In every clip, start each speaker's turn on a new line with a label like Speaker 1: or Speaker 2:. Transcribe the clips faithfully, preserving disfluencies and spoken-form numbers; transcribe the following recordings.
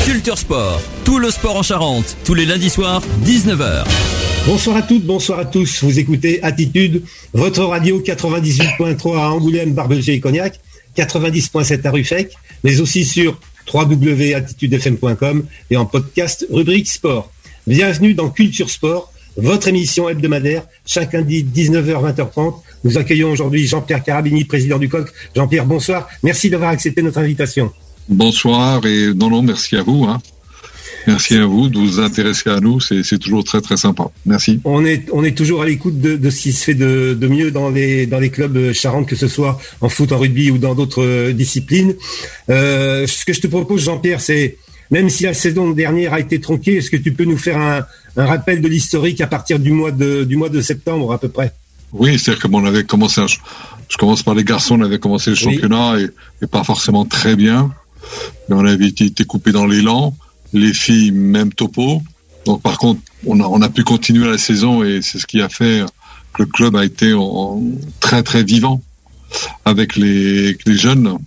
Speaker 1: Culture Sport, tout le sport en Charente, tous les lundis soirs, dix-neuf heures.
Speaker 2: Bonsoir à toutes, bonsoir à tous. Vous écoutez Attitude, votre radio quatre-vingt-dix-huit point trois à Angoulême, Barbezieux et Cognac, quatre-vingt-dix point sept à Ruffec, mais aussi sur w w w point attitude f m point com et en podcast rubrique sport. Bienvenue dans Culture Sport, votre émission hebdomadaire, chaque lundi dix-neuf heures vingt heures trente. Nous accueillons aujourd'hui Jean-Pierre Carabini, président du C O C. Jean-Pierre, bonsoir. Merci d'avoir accepté notre invitation.
Speaker 3: Bonsoir et non, non, merci à vous. Hein. Merci à vous de vous intéresser à nous, c'est, c'est toujours très très sympa. Merci.
Speaker 2: On est on est toujours à l'écoute de, de ce qui se fait de, de mieux dans les dans les clubs charentes, que ce soit en foot, en rugby ou dans d'autres disciplines. Euh, ce que je te propose, Jean-Pierre, c'est, même si la saison dernière a été tronquée, est-ce que tu peux nous faire un, un rappel de l'historique à partir du mois de du mois de septembre à peu près?
Speaker 3: Oui, c'est-à-dire que bon, on avait commencé. Un, je commence par les garçons, on avait commencé le championnat oui. et, et pas forcément très bien. Mais on avait été, été coupé dans l'élan. Les filles, même topo. Donc, par contre, on a, on a pu continuer la saison et c'est ce qui a fait que le club a été en, en très, très vivant avec les, les jeunes.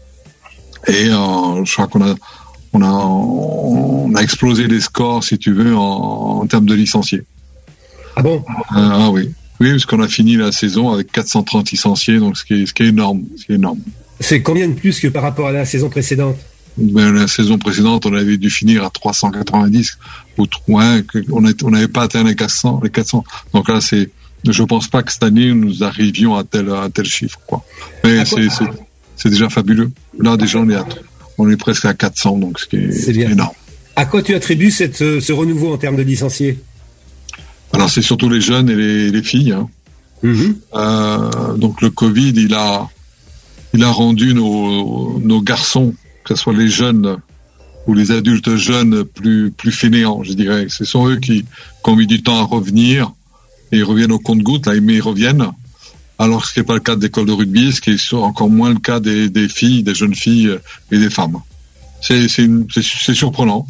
Speaker 3: Et euh, je crois qu'on a, on a, on a explosé les scores, si tu veux, en, en termes de licenciés.
Speaker 2: Ah bon?
Speaker 3: euh, Ah oui. Oui, parce qu'on a fini la saison avec quatre cent trente licenciés, donc ce qui est, ce qui est énorme. Ce qui est énorme.
Speaker 2: C'est combien de plus que par rapport à la saison précédente?
Speaker 3: Ben, la saison précédente, on avait dû finir à trois cent quatre-vingt-dix ou ouais, on n'avait pas atteint les quatre cents, les quatre cents. Donc là, c'est, je pense pas que cette année nous arrivions à tel à tel chiffre, quoi. Mais c'est, c'est c'est déjà fabuleux. Là, déjà, on est à, on est presque à quatre cents, donc ce qui est, c'est bien. Énorme.
Speaker 2: À quoi tu attribues cette ce renouveau en termes de licenciés?
Speaker 3: Alors, c'est surtout les jeunes et les, les filles. Hein. Mm-hmm. Euh, donc le Covid, il a il a rendu nos nos garçons, que ce soit les jeunes ou les adultes jeunes, plus plus fainéants, je dirais. Ce sont eux qui, qui ont mis du temps à revenir et ils reviennent au compte-gouttes, là, mais ils reviennent. Alors, ce qui n'est pas le cas de l'école de rugby, ce qui est encore moins le cas des, des filles, des jeunes filles et des femmes. C'est c'est, une, c'est, c'est surprenant,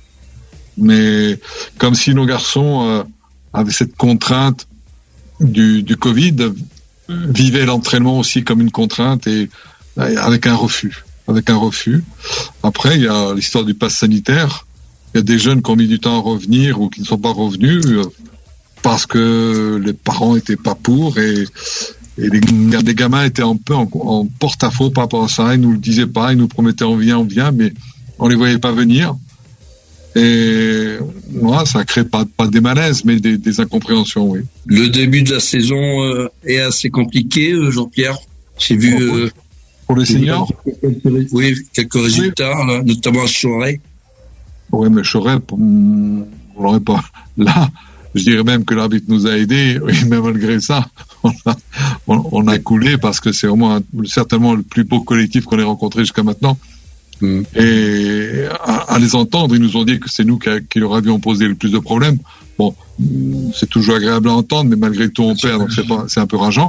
Speaker 3: mais comme si nos garçons euh, avaient cette contrainte du du Covid, vivaient l'entraînement aussi comme une contrainte et avec un refus. avec un refus. Après, il y a l'histoire du pass sanitaire. Il y a des jeunes qui ont mis du temps à revenir ou qui ne sont pas revenus parce que les parents étaient pas pour et, et les, les gamins étaient un peu en, en porte-à-faux par rapport à ça. Ils nous le disaient pas, ils nous promettaient on vient, on vient, mais on les voyait pas venir. Et voilà, ça crée pas, pas des malaises, mais des, des incompréhensions, oui.
Speaker 4: Le début de la saison euh, est assez compliqué, euh, Jean-Pierre. J'ai vu... Euh...
Speaker 3: Pour les seniors?
Speaker 4: Oui, quelques résultats, oui. Là, notamment à Choret.
Speaker 3: Oui, mais Choret, on l'aurait pas. Là, je dirais même que l'arbitre nous a aidés, et même malgré ça, on a, on, on a coulé parce que c'est vraiment un, certainement le plus beau collectif qu'on ait rencontré jusqu'à maintenant. Mm. Et à, à les entendre, ils nous ont dit que c'est nous qui, qui leur avions posé le plus de problèmes. Bon, c'est toujours agréable à entendre, mais malgré tout on perd, donc c'est pas, c'est un peu rageant.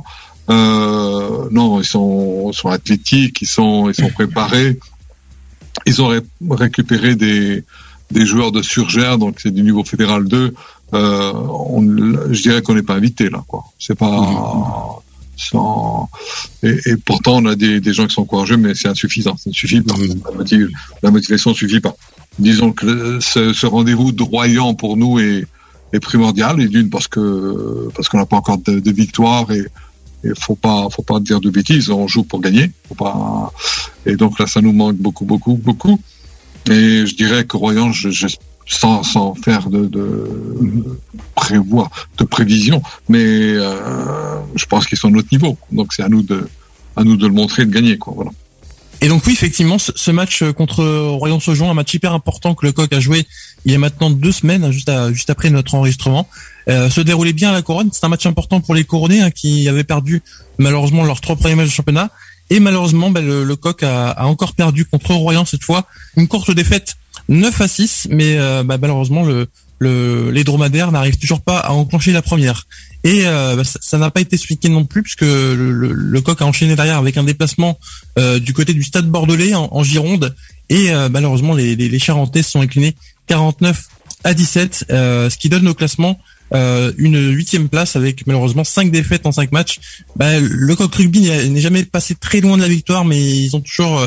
Speaker 3: Euh, non, ils sont, ils sont athlétiques, ils sont, ils sont préparés. Ils ont ré- récupéré des, des joueurs de Surgère, donc c'est du niveau fédéral deux. Euh, on, je dirais qu'on n'est pas invité là, quoi. C'est pas. Mmh. Sans... Et, et pourtant, on a des, des gens qui sont courageux, mais c'est insuffisant. Ça ne suffit pas. Mmh. La, motiv- la motivation ne suffit pas. Disons que ce, ce rendez-vous droyant pour nous est, est primordial. Et d'une parce que parce qu'on n'a pas encore de, de victoire et il faut pas, faut pas dire de bêtises. On joue pour gagner. Faut pas. Et donc là, ça nous manque beaucoup, beaucoup, beaucoup. Et je dirais que Royan, je, je, sans, sans faire de, de, de prévoir, de prévision, mais euh, je pense qu'ils sont à notre niveau. Donc c'est à nous de, à nous de le montrer et de gagner, quoi. Voilà.
Speaker 5: Et donc oui, effectivement, ce match contre Royan-Saujon, un match hyper important que le C O C a joué il y a maintenant deux semaines, juste, à, juste après notre enregistrement, euh, se déroulait bien à la Couronne. C'est un match important pour les Couronnais hein, qui avaient perdu malheureusement leurs trois premiers matchs de championnat. Et malheureusement, ben, le, le C O C a, a encore perdu contre Royan cette fois. Une courte défaite neuf à six, mais euh, ben, malheureusement, le, le, les dromadaires n'arrivent toujours pas à enclencher la première. Et euh, ben, ça, ça n'a pas été expliqué non plus, puisque le, le, le C O C a enchaîné derrière avec un déplacement euh, du côté du Stade Bordelais en, en Gironde. Et euh, malheureusement, les, les, les Charentais se sont inclinés quarante-neuf à dix-sept, euh, ce qui donne au classement Euh, une huitième place avec malheureusement cinq défaites en cinq matchs. Bah, le C O C Rugby n'est jamais passé très loin de la victoire, mais ils ont toujours euh,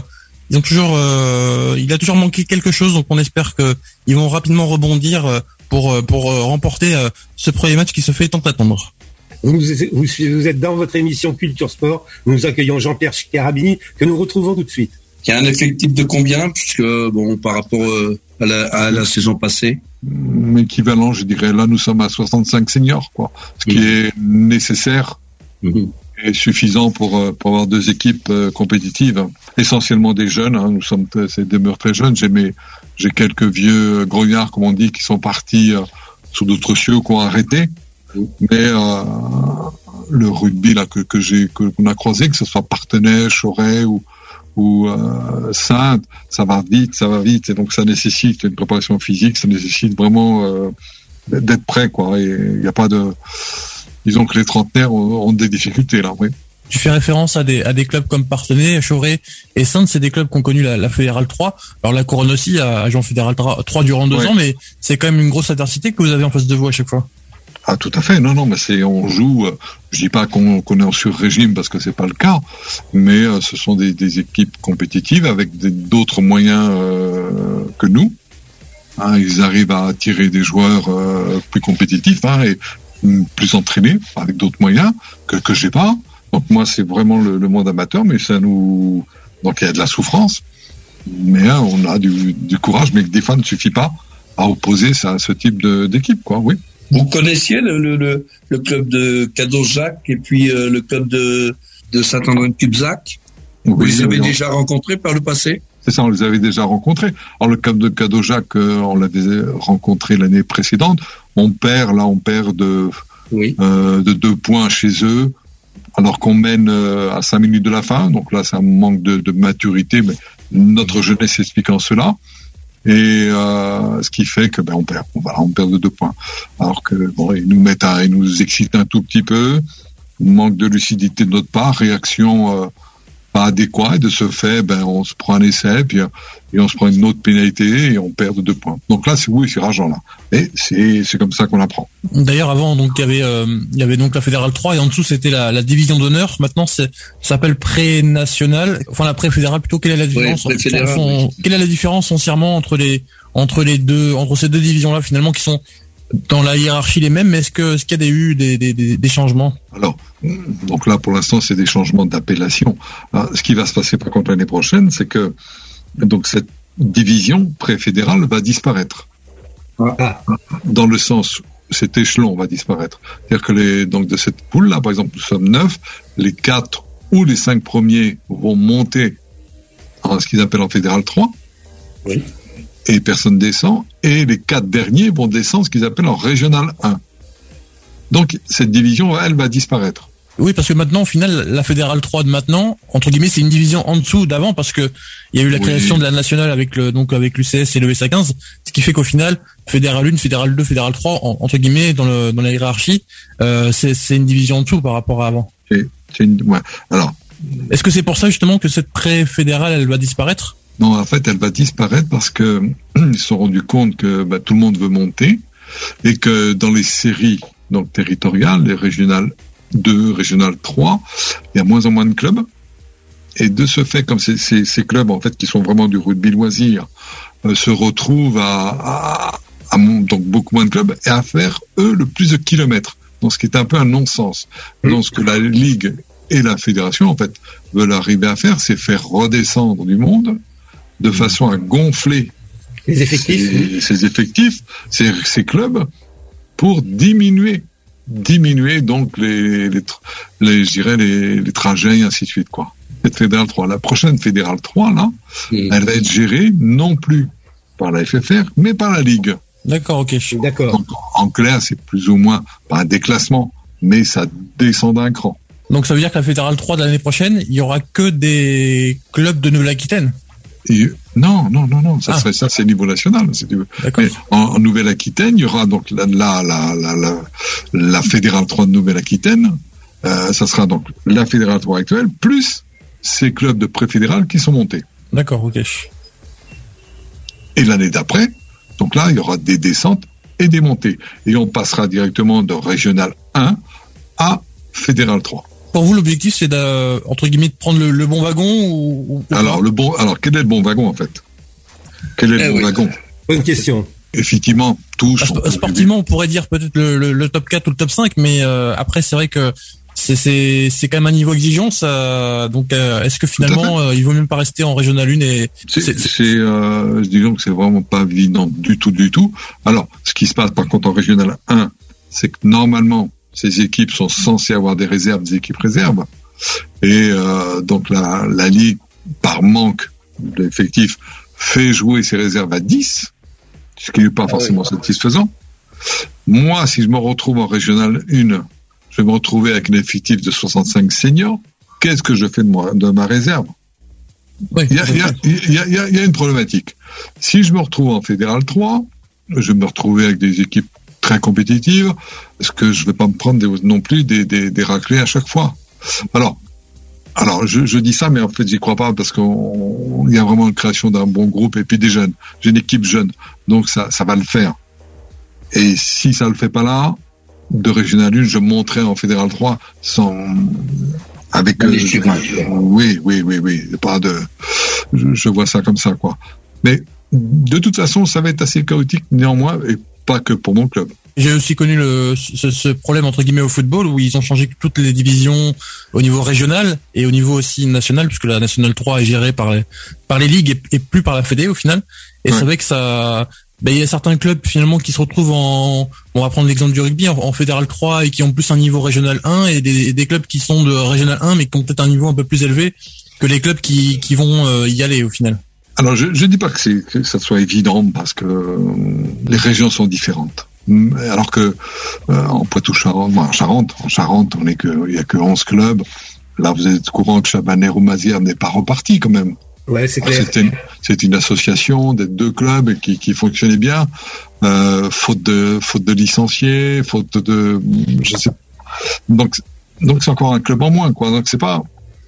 Speaker 5: ils ont toujours, euh, il a toujours manqué quelque chose, donc on espère que ils vont rapidement rebondir pour pour remporter ce premier match qui se fait tant attendre.
Speaker 2: Vous, vous, vous êtes dans votre émission Culture Sport. Nous accueillons Jean-Pierre Carabini, que nous retrouvons tout de suite.
Speaker 4: Il y a un effectif de combien, puisque bon, par rapport à la, à la saison passée?
Speaker 3: Équivalent, je dirais. Là, nous sommes à soixante-cinq seniors, quoi. Ce qui mmh. est nécessaire mmh. et suffisant pour pour avoir deux équipes compétitives. Essentiellement des jeunes. Hein. Nous sommes, c'est demeure très jeunes. J'ai mes, j'ai quelques vieux grognards, comme on dit, qui sont partis euh, sous d'autres cieux, qui ont arrêté. Mais euh, le rugby là que que j'ai que qu'on a croisé, que ce soit Partenay, Choret ou ou euh, Sainte, ça va vite, ça va vite, et donc ça nécessite une préparation physique, ça nécessite vraiment euh, d'être prêt, quoi. Et il n'y a pas de, disons que les trentenaires ont, ont des difficultés là, oui.
Speaker 5: Tu fais référence à des à des clubs comme Partenay, Choret et Sainte, c'est des clubs qui ont connu la, la Fédérale trois. Alors la Couronne aussi a joué en Fédérale trois durant deux ouais. ans, mais c'est quand même une grosse adversité que vous avez en face de vous à chaque fois.
Speaker 3: Ah, tout à fait. Non, non, mais c'est, on joue, euh, je dis pas qu'on, qu'on est en sur-régime parce que c'est pas le cas, mais euh, ce sont des, des équipes compétitives avec des, d'autres moyens euh, que nous. Hein, ils arrivent à attirer des joueurs euh, plus compétitifs hein, et plus entraînés avec d'autres moyens que, que j'ai pas. Donc moi, c'est vraiment le, le monde amateur, mais ça nous, donc il y a de la souffrance, mais hein, on a du, du courage, mais des fois, ne suffit pas à opposer ça à ce type de, d'équipe, quoi. Oui.
Speaker 4: Vous connaissiez le, le, le club de Cadeau-Jacques et puis euh, le club de, de Saint-André-de-Cubzac? Oui, vous les avez oui, déjà rencontrés par le passé?
Speaker 3: C'est ça, on les avait déjà rencontrés. Alors le club de Cadeau-Jacques, euh, on l'avait rencontré l'année précédente. On perd, là, on perd de, oui. euh, de deux points chez eux, alors qu'on mène euh, à cinq minutes de la fin. Donc là, c'est un manque de, de maturité, mais notre jeunesse s'explique en cela. Et euh, ce qui fait que ben on perd, on, voilà, on perd de deux points. Alors que bon, ils nous mettent, à, ils nous excitent un tout petit peu, manque de lucidité de notre part, réaction euh, pas adéquate. Et de ce fait, ben on se prend un essai, puis et on se prend une autre pénalité et on perd de deux points. Donc là, c'est oui, c'est rageant là. Mais c'est c'est comme ça qu'on apprend.
Speaker 5: D'ailleurs, avant, donc il y avait euh, il y avait donc la Fédérale trois et en dessous c'était la, la division d'honneur. Maintenant, c'est ça s'appelle pré-national, enfin la pré-fédérale plutôt. Quelle est la différence
Speaker 4: oui,
Speaker 5: sont, sont, oui. Quelle est la différence foncièrement entre les entre les deux entre ces deux divisions là finalement qui sont dans la hiérarchie les mêmes, mais est-ce que est-ce qu'il y a des, eu des, des, des, des changements?
Speaker 3: Alors, donc là pour l'instant c'est des changements d'appellation. Alors, ce qui va se passer par contre l'année prochaine, c'est que donc cette division pré-fédérale va disparaître. Ah. Dans le sens, cet échelon va disparaître. C'est-à-dire que les donc de cette poule là, par exemple, nous sommes neuf, les quatre ou les cinq premiers vont monter en ce qu'ils appellent en fédéral trois.
Speaker 4: Oui.
Speaker 3: Et personne descend, et les quatre derniers vont descendre ce qu'ils appellent en régional un. Donc, cette division, elle, va disparaître.
Speaker 5: Oui, parce que maintenant, au final, la Fédérale trois de maintenant, entre guillemets, c'est une division en dessous d'avant, parce que il y a eu la création oui. de la nationale avec le, donc, avec l'U C S et le S A quinze, ce qui fait qu'au final, Fédérale un, Fédérale deux, Fédérale trois, en, entre guillemets, dans le, dans la hiérarchie, euh, c'est, c'est une division en dessous par rapport à avant.
Speaker 3: C'est, c'est une, ouais. Alors.
Speaker 5: Est-ce que c'est pour ça, justement, que cette pré-fédérale, elle va disparaître?
Speaker 3: Non, en fait, elle va disparaître parce que ils se sont rendus compte que bah, tout le monde veut monter et que dans les séries donc territoriales, les régionales deux, régionales trois, il y a moins en moins de clubs. Et de ce fait, comme ces, ces, ces clubs en fait qui sont vraiment du rugby loisir euh, se retrouvent à, à, à donc beaucoup moins de clubs et à faire eux le plus de kilomètres. Donc ce qui est un peu un non-sens. Donc ce que la ligue et la fédération en fait veulent arriver à faire, c'est faire redescendre du monde de façon à gonfler
Speaker 2: les effectifs,
Speaker 3: ces, ces effectifs, ces, ces clubs, pour diminuer, diminuer donc les, les, les je dirais les, les trajets et ainsi de suite quoi. Cette fédérale trois, la prochaine fédérale trois là, mmh. elle va être gérée non plus par la F F R, mais par la ligue.
Speaker 5: D'accord, ok.
Speaker 2: D'accord.
Speaker 3: Donc, en clair, c'est plus ou moins pas un déclassement, mais ça descend d'un cran.
Speaker 5: Donc ça veut dire que la fédérale trois de l'année prochaine, il y aura que des clubs de Nouvelle-Aquitaine.
Speaker 3: Et non, non, non, non, ça ah. serait ça, c'est niveau national, si tu veux.
Speaker 5: D'accord.
Speaker 3: Mais en, en Nouvelle-Aquitaine, il y aura donc la la la la, la, la fédérale trois de Nouvelle-Aquitaine. Euh, ça sera donc la fédérale trois actuelle plus ces clubs de pré-fédérale qui sont montés.
Speaker 5: D'accord, ok.
Speaker 3: Et l'année d'après, donc là, il y aura des descentes et des montées, et on passera directement de régional un à fédéral trois.
Speaker 5: Pour vous, l'objectif, c'est de, entre guillemets, de prendre le, le bon wagon ou, ou
Speaker 3: alors le bon, alors quel est le bon wagon en fait? Quel est le eh bon oui. wagon?
Speaker 2: Bonne question.
Speaker 3: Effectivement, tous.
Speaker 5: On sportivement, on pourrait dire peut-être le, le, le top quatre ou le top cinq, mais euh, après, c'est vrai que c'est c'est c'est quand même un niveau exigeant. Ça, donc, euh, est-ce que finalement, euh, il vaut même pas rester en régional un et
Speaker 3: c'est, c'est, c'est euh, disons que c'est vraiment pas évident du tout, du tout. Alors, ce qui se passe par contre en régional un, c'est que normalement, ces équipes sont censées avoir des réserves, des équipes réserves, et euh, donc la la ligue, par manque d'effectifs, fait jouer ses réserves à dix. Ce qui n'est pas forcément ah oui. satisfaisant. Moi, si je me retrouve en régional un, je vais me retrouver avec un effectif de soixante-cinq seniors. Qu'est-ce que je fais de, moi, de ma réserve? Oui, il, y a, il, y a, il, y a, il, y a, il y a une problématique. Si je me retrouve en fédéral trois, je vais me retrouver avec des équipes très compétitives. Est-ce que je ne vais pas me prendre des, non plus des, des, des raclés à chaque fois? Alors, Alors, je, je dis ça, mais en fait, j'y crois pas parce qu'il y a vraiment une création d'un bon groupe et puis des jeunes. J'ai une équipe jeune, donc ça, ça va le faire. Et si ça le fait pas là, de régional un, je monterai en fédéral trois sans, avec, euh, je, oui, oui, oui, oui, pas de, je, je vois ça comme ça, quoi. Mais, de toute façon, ça va être assez chaotique néanmoins et pas que pour mon club.
Speaker 5: J'ai aussi connu le, ce, ce problème entre guillemets au football où ils ont changé toutes les divisions au niveau régional et au niveau aussi national puisque la nationale trois est gérée par les, par les ligues et, et plus par la Fédé au final. Et ouais. C'est vrai que ça, ben, il y a certains clubs finalement qui se retrouvent en, on va prendre l'exemple du rugby, en, en fédéral trois et qui ont plus un niveau régional un et des, des clubs qui sont de régional un mais qui ont peut-être un niveau un peu plus élevé que les clubs qui, qui vont euh, y aller au final.
Speaker 3: Alors je, je dis pas que c'est, que ça soit évident parce que les régions sont différentes. Alors que euh, en Poitou-Charentes, en Charente, en Charente, on est que il y a que onze clubs. Là, vous êtes au courant que Chabanais ou Mazières n'est pas reparti quand même.
Speaker 2: Ouais, c'est clair.
Speaker 3: C'était une, c'est une association des deux clubs qui, qui fonctionnait bien. Euh, faute de faute de licenciés, faute de, je sais. Donc donc c'est encore un club en moins, quoi. Donc c'est pas,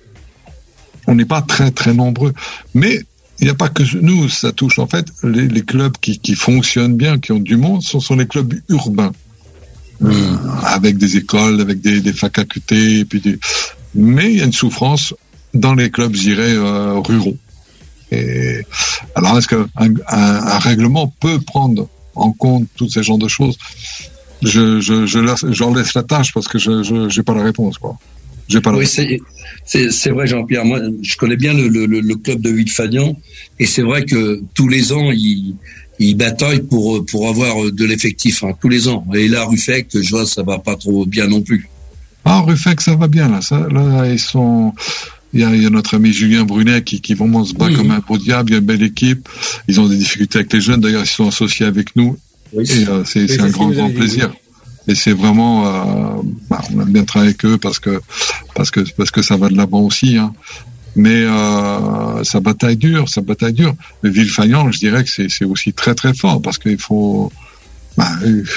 Speaker 3: on n'est pas très très nombreux, mais il n'y a pas que nous, ça touche en fait les, les clubs qui, qui fonctionnent bien, qui ont du monde, ce sont les clubs urbains, mmh. euh, avec des écoles, avec des, des facultés, et puis des... mais il y a une souffrance dans les clubs, je dirais, euh, ruraux. Et alors, est-ce qu'un un, un règlement peut prendre en compte tous ces genres de choses? Je, je, je laisse, j'en laisse la tâche parce que je, je, j'ai pas la réponse, quoi. J'ai pas la
Speaker 4: oui,
Speaker 3: réponse.
Speaker 4: c'est, c'est, c'est vrai, Jean-Pierre. Moi, je connais bien le, le, le club de Villefagnan, et c'est vrai que tous les ans, ils, ils bataillent pour, pour avoir de l'effectif, hein, tous les ans. Et là, Ruffec, je vois, ça va pas trop bien non plus.
Speaker 3: Ah, Ruffec, ça va bien, là. Ça, là, ils sont, il y a, il y a notre ami Julien Brunet qui, qui vraiment se bat oui, comme un beau diable. Il y a une belle équipe. Ils ont des difficultés avec les jeunes. D'ailleurs, ils sont associés avec nous. Oui, et euh, c'est, oui, c'est, c'est un grand, grand plaisir. Et c'est vraiment, euh, bah, on aime bien travailler avec eux parce que, parce que, parce que ça va de l'avant aussi, hein. Mais, euh, ça bataille dur, ça bataille dur. Mais Villefagnan, je dirais que c'est, c'est aussi très, très fort parce qu'il faut, bah,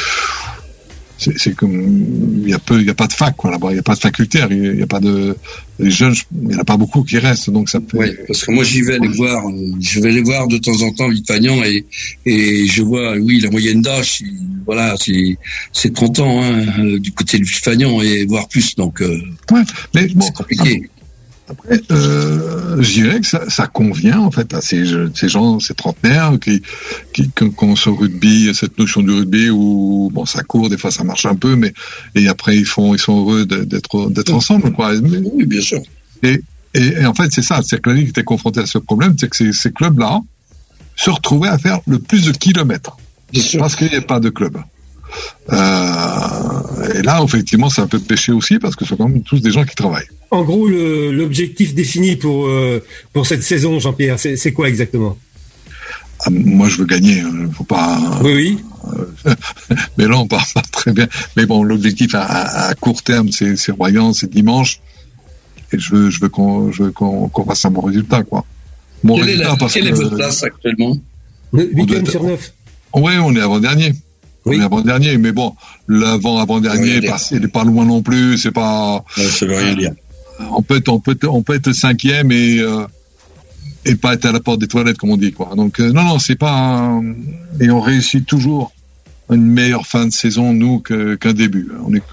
Speaker 3: c'est, c'est comme, il y a peu, il y a pas de fac, quoi, là-bas. Il y a pas de facultaire, il y a pas de, les jeunes, il y en a pas beaucoup qui restent, donc ça peut.
Speaker 4: Oui, parce que moi, j'y vais les voir, je vais les voir de temps en temps, Villefagnan, et, et je vois, oui, la moyenne d'âge, voilà, c'est, c'est trente ans, hein, du côté de Villefagnan, et voire plus, donc, euh,
Speaker 3: ouais, mais bon,
Speaker 4: c'est compliqué.
Speaker 3: Après, euh, je dirais que ça, ça convient en fait à ces, ces gens, ces trentenaires qui, qui, qui ont ce rugby, cette notion du rugby où bon, ça court, des fois ça marche un peu, mais et après ils font, ils sont heureux d'être, d'être ensemble, quoi.
Speaker 4: Oui, bien sûr.
Speaker 3: Et, et, et en fait, c'est ça, c'est que la Ligue était confrontée à ce problème, c'est que ces, ces clubs-là se retrouvaient à faire le plus de kilomètres parce qu'il n'y a pas de club. Euh, et là, effectivement, c'est un peu de péché aussi parce que ce sont quand même tous des gens qui travaillent.
Speaker 2: En gros, le, l'objectif défini pour euh, pour cette saison, Jean-Pierre, c'est, c'est quoi exactement?
Speaker 3: Ah, moi, je veux gagner. Hein, faut pas.
Speaker 2: Oui, oui.
Speaker 3: Euh, mais là, on part pas très bien. Mais bon, l'objectif à, à court terme, c'est, c'est Royan, c'est dimanche. Et je veux, je veux qu'on, je veux qu'on, qu'on fasse un bon résultat, quoi. Bon
Speaker 4: quelle
Speaker 3: résultat
Speaker 4: est la,
Speaker 3: parce
Speaker 4: quelle
Speaker 3: que,
Speaker 4: est votre place actuellement?
Speaker 2: huitième sur neuf.
Speaker 3: Oui, on est avant-dernier. Oui. On est avant-dernier, mais bon, l'avant-avant-dernier, pas, il n'est pas loin non plus, c'est pas.
Speaker 4: Ouais, ça veut rien dire.
Speaker 3: On peut être, on peut être, on peut être cinquième et, euh, et pas être à la porte des toilettes, comme on dit, quoi. Donc, euh, non, non, c'est pas un... Et on réussit toujours une meilleure fin de saison, nous, que, qu'un début. On est,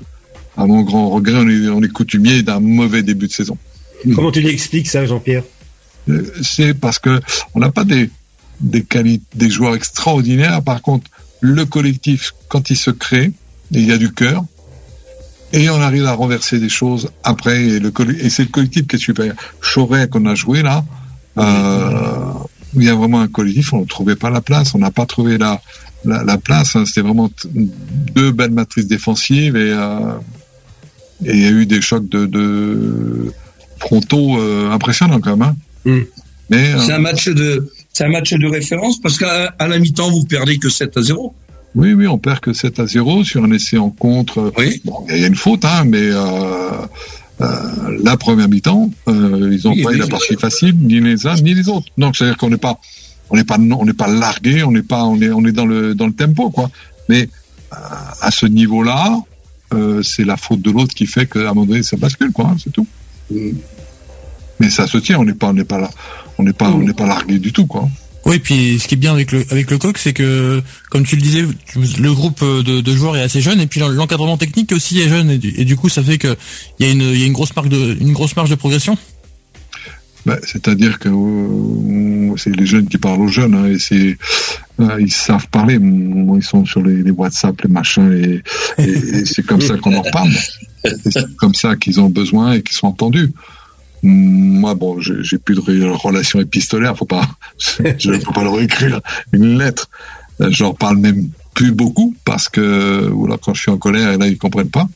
Speaker 3: à mon grand regret, on est, on est coutumier d'un mauvais début de saison.
Speaker 2: Comment tu l'expliques ça, Jean-Pierre?
Speaker 3: C'est parce que on n'a pas des des qualités, des joueurs extraordinaires. Par contre, le collectif, quand il se crée, il y a du cœur. Et on arrive à renverser des choses après, et, le, et c'est le collectif qui est supérieur. Choret qu'on a joué là, euh, il y a vraiment un collectif, on ne trouvait pas la place, on n'a pas trouvé la, la, la place, hein. C'était vraiment t- deux belles matrices défensives, et euh, et il y a eu des chocs de, de frontaux euh, impressionnants quand même. Hein.
Speaker 2: Mm.
Speaker 4: Mais, c'est, euh, un match de, c'est un match de référence, parce qu'à à la mi-temps, vous perdez que sept à zéro.
Speaker 3: Oui, oui, on perd que sept à zéro sur un essai en contre.
Speaker 4: Oui.
Speaker 3: Bon, il y a une faute, hein, mais euh, euh, la première mi-temps, euh, ils n'ont oui, pas eu la partie facile, ni les uns ni les autres. Donc, c'est-à-dire qu'on n'est pas, on n'est pas, on n'est pas largué, on n'est pas, on est, on est dans le dans le tempo, quoi. Mais euh, à ce niveau-là, euh, c'est la faute de l'autre qui fait qu'à un moment donné, ça bascule, quoi. Hein, c'est tout. Mm. Mais ça se tient, on n'est pas, on n'est pas là, on n'est pas, mm. on n'est pas largué du tout, quoi.
Speaker 5: Oui, puis ce qui est bien avec le avec le coq, c'est que, comme tu le disais, le groupe de, de joueurs est assez jeune, et puis l'encadrement technique aussi est jeune, et du, et du coup, ça fait que il y a une il y a une grosse marque de une grosse marge de progression.
Speaker 3: Bah, c'est-à-dire que euh, c'est les jeunes qui parlent aux jeunes, hein, et c'est euh, ils savent parler. Ils sont sur les, les WhatsApp, les machins, et, et, et c'est comme ça qu'on en parle. C'est comme ça qu'ils ont besoin et qu'ils sont entendus. Moi, bon, j'ai, j'ai plus de relation épistolaire, faut pas, je faut pas leur écrire une lettre. Je leur parle même plus beaucoup parce que, ou alors quand je suis en colère, et là ils comprennent pas.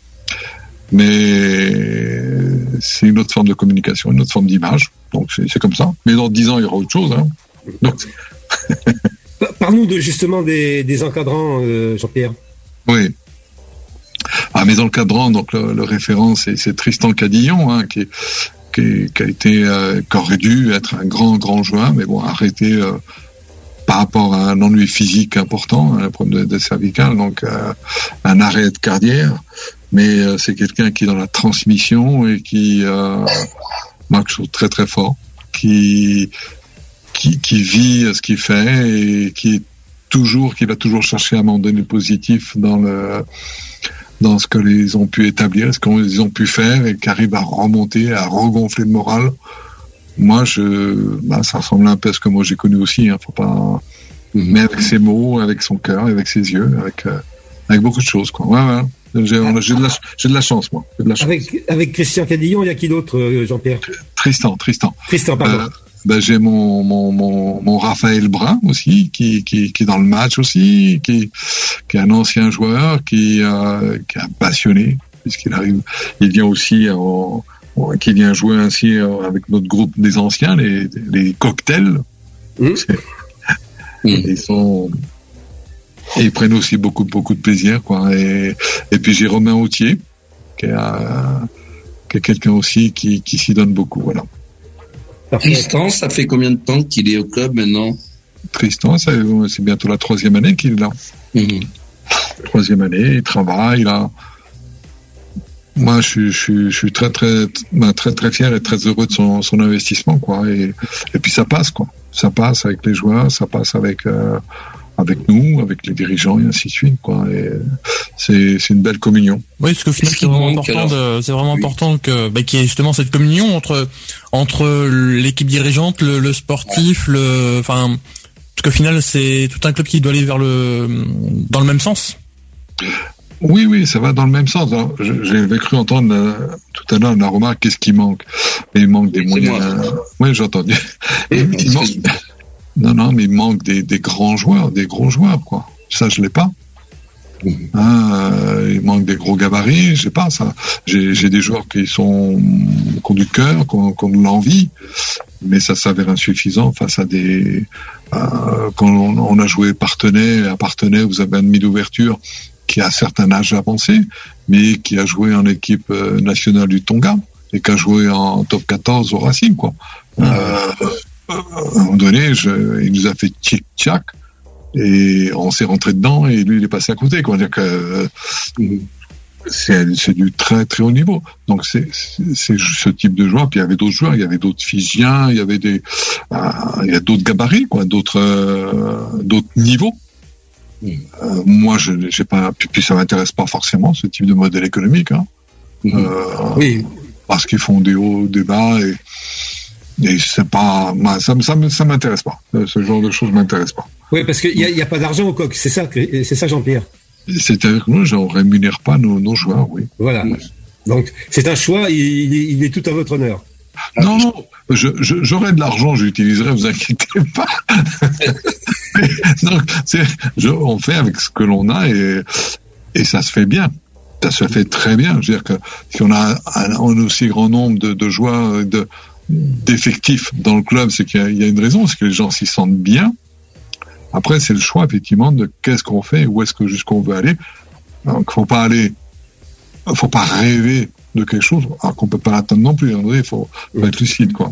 Speaker 3: Mais c'est une autre forme de communication, une autre forme d'image. Donc c'est, c'est comme ça. Mais dans dix ans, il y aura autre chose. Hein. Donc...
Speaker 2: Parle-nous de, justement des, des encadrants, euh, Jean-Pierre.
Speaker 3: Oui. Ah, mais dans le cadrant, donc le, le référent, c'est, c'est Tristan Cadillon, hein, qui est Qui, qui a été, euh, qui aurait dû être un grand, grand joueur, mais bon, arrêté euh, par rapport à un ennui physique important, un problème de, de cervical, donc euh, un arrêt de cardiaque. Mais euh, c'est quelqu'un qui est dans la transmission et qui, euh, moi, je trouve très, très fort, qui, qui, qui vit ce qu'il fait et qui est toujours, qui va toujours chercher à un moment donné le positif dans le, dans ce que les ont pu établir, ce qu'ils ont pu faire, et qui arrivent à remonter, à regonfler le moral. Moi, je, bah, ça ressemble un peu à ce que moi j'ai connu aussi, hein, faut pas, mm-hmm. mais avec ses mots, avec son cœur, avec ses yeux, avec, euh, avec beaucoup de choses, quoi. Ouais, ouais. J'ai, on a, j'ai de la, j'ai de la chance, moi. J'ai de la chance.
Speaker 2: Avec, avec Christian Cadillon, il y a qui d'autre, euh, Jean-Pierre? Tristan,
Speaker 3: Tristan.
Speaker 2: Tristan, pardon. Euh,
Speaker 3: Ben, j'ai mon, mon, mon, mon Raphaël Brun aussi, qui, qui, qui est dans le match aussi, qui, qui est un ancien joueur, qui, euh, qui est un passionné, puisqu'il arrive, il vient aussi, en, en, qui vient jouer ainsi avec notre groupe des anciens, les, les cocktails. Mmh. Ils sont, et ils prennent aussi beaucoup, beaucoup de plaisir, quoi. Et, et puis j'ai Romain Autier, qui est, euh, qui est quelqu'un aussi qui, qui s'y donne beaucoup, voilà.
Speaker 4: Tristan, ça fait combien de temps qu'il est au club maintenant?
Speaker 3: Tristan, ça, c'est bientôt la troisième année qu'il est là. Mmh. Troisième année, il travaille, il a... Moi, je suis, je suis, je suis très, très, très, très fier et très heureux de son, son investissement, quoi. Et, et puis ça passe, quoi. Ça passe avec les joueurs, ça passe avec, euh, avec nous, avec les dirigeants et ainsi de suite, quoi. Et c'est, c'est une belle communion.
Speaker 5: Oui, parce qu'au final, c'est vraiment important de, c'est vraiment oui. important que, bah, qu'il y ait justement cette communion entre, entre l'équipe dirigeante, le, le sportif, le, enfin, parce qu'au final, c'est tout un club qui doit aller vers le, dans le même sens.
Speaker 3: Oui, oui, ça va dans le même sens. Alors, j'avais cru entendre euh, tout à l'heure la remarque, qu'est-ce qui manque? Mais il manque des oui, moyens. Euh... Oui, j'ai entendu. il manque... Non, non, mais il manque des, des grands joueurs, des gros joueurs, quoi. Ça, je l'ai pas. Mmh. Hein, euh, il manque des gros gabarits, je sais pas ça. J'ai, j'ai des joueurs qui sont qui ont du cœur, qui ont, qui ont de l'envie, mais ça s'avère insuffisant face à des. Euh, quand on, on a joué Partenay, à Partenay, vous avez un demi d'ouverture qui a un certain âge avancé, mais qui a joué en équipe nationale du Tonga et qui a joué en top quatorze au Racing, quoi. Mmh. Euh, à un moment donné, je, il nous a fait tchic-tchac et on s'est rentré dedans et lui il est passé à côté, quoi. C'est-à-dire que euh, c'est, c'est du très très haut niveau. Donc c'est, c'est, c'est ce type de joueur. Puis il y avait d'autres joueurs, il y avait d'autres Fidjiens, il y avait des, euh, il y a d'autres gabarits, quoi, d'autres euh, d'autres niveaux. Euh, moi, je j'ai pas, puis, puis ça m'intéresse pas forcément ce type de modèle économique. Hein. Mmh. Euh, oui. Parce qu'ils font des hauts, des bas et, et c'est pas, ça, ça, ça m'intéresse pas. Ce genre de choses m'intéresse pas.
Speaker 2: Oui, parce qu'il y a, il y a pas d'argent au coq. C'est ça, c'est ça, Jean-Pierre.
Speaker 3: C'est-à-dire que nous, on rémunère pas nos, nos joueurs, oui.
Speaker 2: Voilà. Donc, c'est un choix, il, il est tout à votre honneur.
Speaker 3: Non, non, je, je, j'aurais de l'argent, j'utiliserai, vous inquiétez pas. Donc, c'est, je, on fait avec ce que l'on a et, et ça se fait bien. Ça se fait très bien. Je veux dire que si on a un, un aussi grand nombre de, de joueurs, de, d'effectifs dans le club, c'est qu'il y a, il y a une raison, c'est que les gens s'y sentent bien. Après, c'est le choix, effectivement, de qu'est-ce qu'on fait, où est-ce que jusqu'où on veut aller. Donc, faut pas aller, faut pas rêver de quelque chose, alors qu'on peut pas l'atteindre non plus. Il faut, faut être lucide, quoi.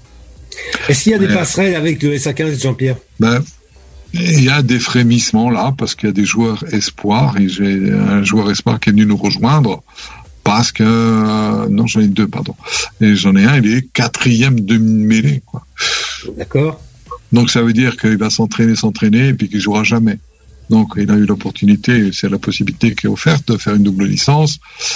Speaker 2: Est-ce qu'il y a des
Speaker 3: Mais,
Speaker 2: passerelles avec le S A quinze, Jean-Pierre?
Speaker 3: Ben, il y a des frémissements là, parce qu'il y a des joueurs espoirs, et j'ai un joueur espoir qui est venu nous rejoindre, parce que, euh, non, j'en ai deux, pardon. Et j'en ai un, il est quatrième demi-mêlée, quoi.
Speaker 2: D'accord.
Speaker 3: Donc ça veut dire qu'il va s'entraîner, s'entraîner, et puis qu'il jouera jamais. Donc il a eu l'opportunité, c'est la possibilité qui est offerte de faire une double licence,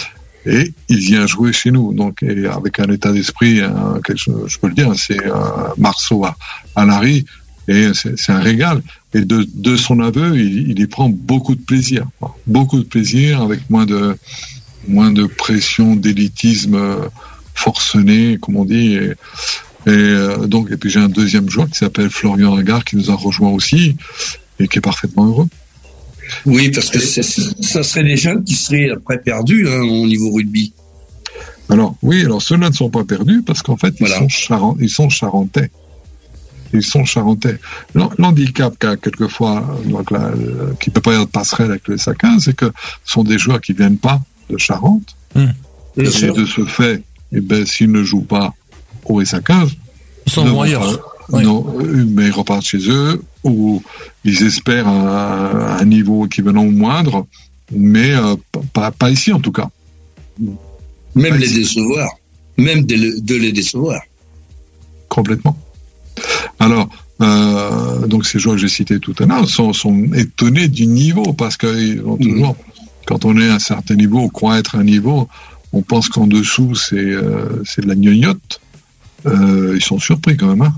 Speaker 3: et il vient jouer chez nous. Donc et avec un état d'esprit, un, quelque chose, je peux le dire, c'est un Marceau à, à Larry, et c'est, c'est un régal. Et de, de son aveu, il, il y prend beaucoup de plaisir, beaucoup de plaisir, avec moins de moins de pression, d'élitisme forcené, comme on dit. Et, Et euh, donc, et puis j'ai un deuxième joueur qui s'appelle Florian Agar qui nous a rejoint aussi et qui est parfaitement heureux.
Speaker 4: Oui, parce que c'est, ça serait des jeunes qui seraient après perdus hein, au niveau rugby.
Speaker 3: Alors oui, alors ceux-là ne sont pas perdus parce qu'en fait ils voilà. sont charent- ils sont charentais. Ils sont charentais. L'handicap qu'a quelquefois, donc la, qui peut pas y avoir de passerelle avec le S A quinze, c'est que ce sont des joueurs qui viennent pas de Charente. Mmh. Et sûr. De ce fait, eh ben s'ils ne jouent pas au S A quinze,
Speaker 5: ils sont ailleurs.
Speaker 3: Oui. Non, mais ils repartent chez eux ou ils espèrent un, un niveau équivalent ou moindre, mais euh, pas, pas ici en tout cas.
Speaker 4: Même pas les ici. décevoir, même de, de les décevoir.
Speaker 3: Complètement. Alors, euh, donc ces joueurs que j'ai cités tout à l'heure sont, sont étonnés du niveau parce qu'ils ont toujours, mmh. quand on est à un certain niveau, on croit être à un niveau, on pense qu'en dessous c'est euh, c'est de la gnognotte. Euh, ils sont surpris quand même. Hein.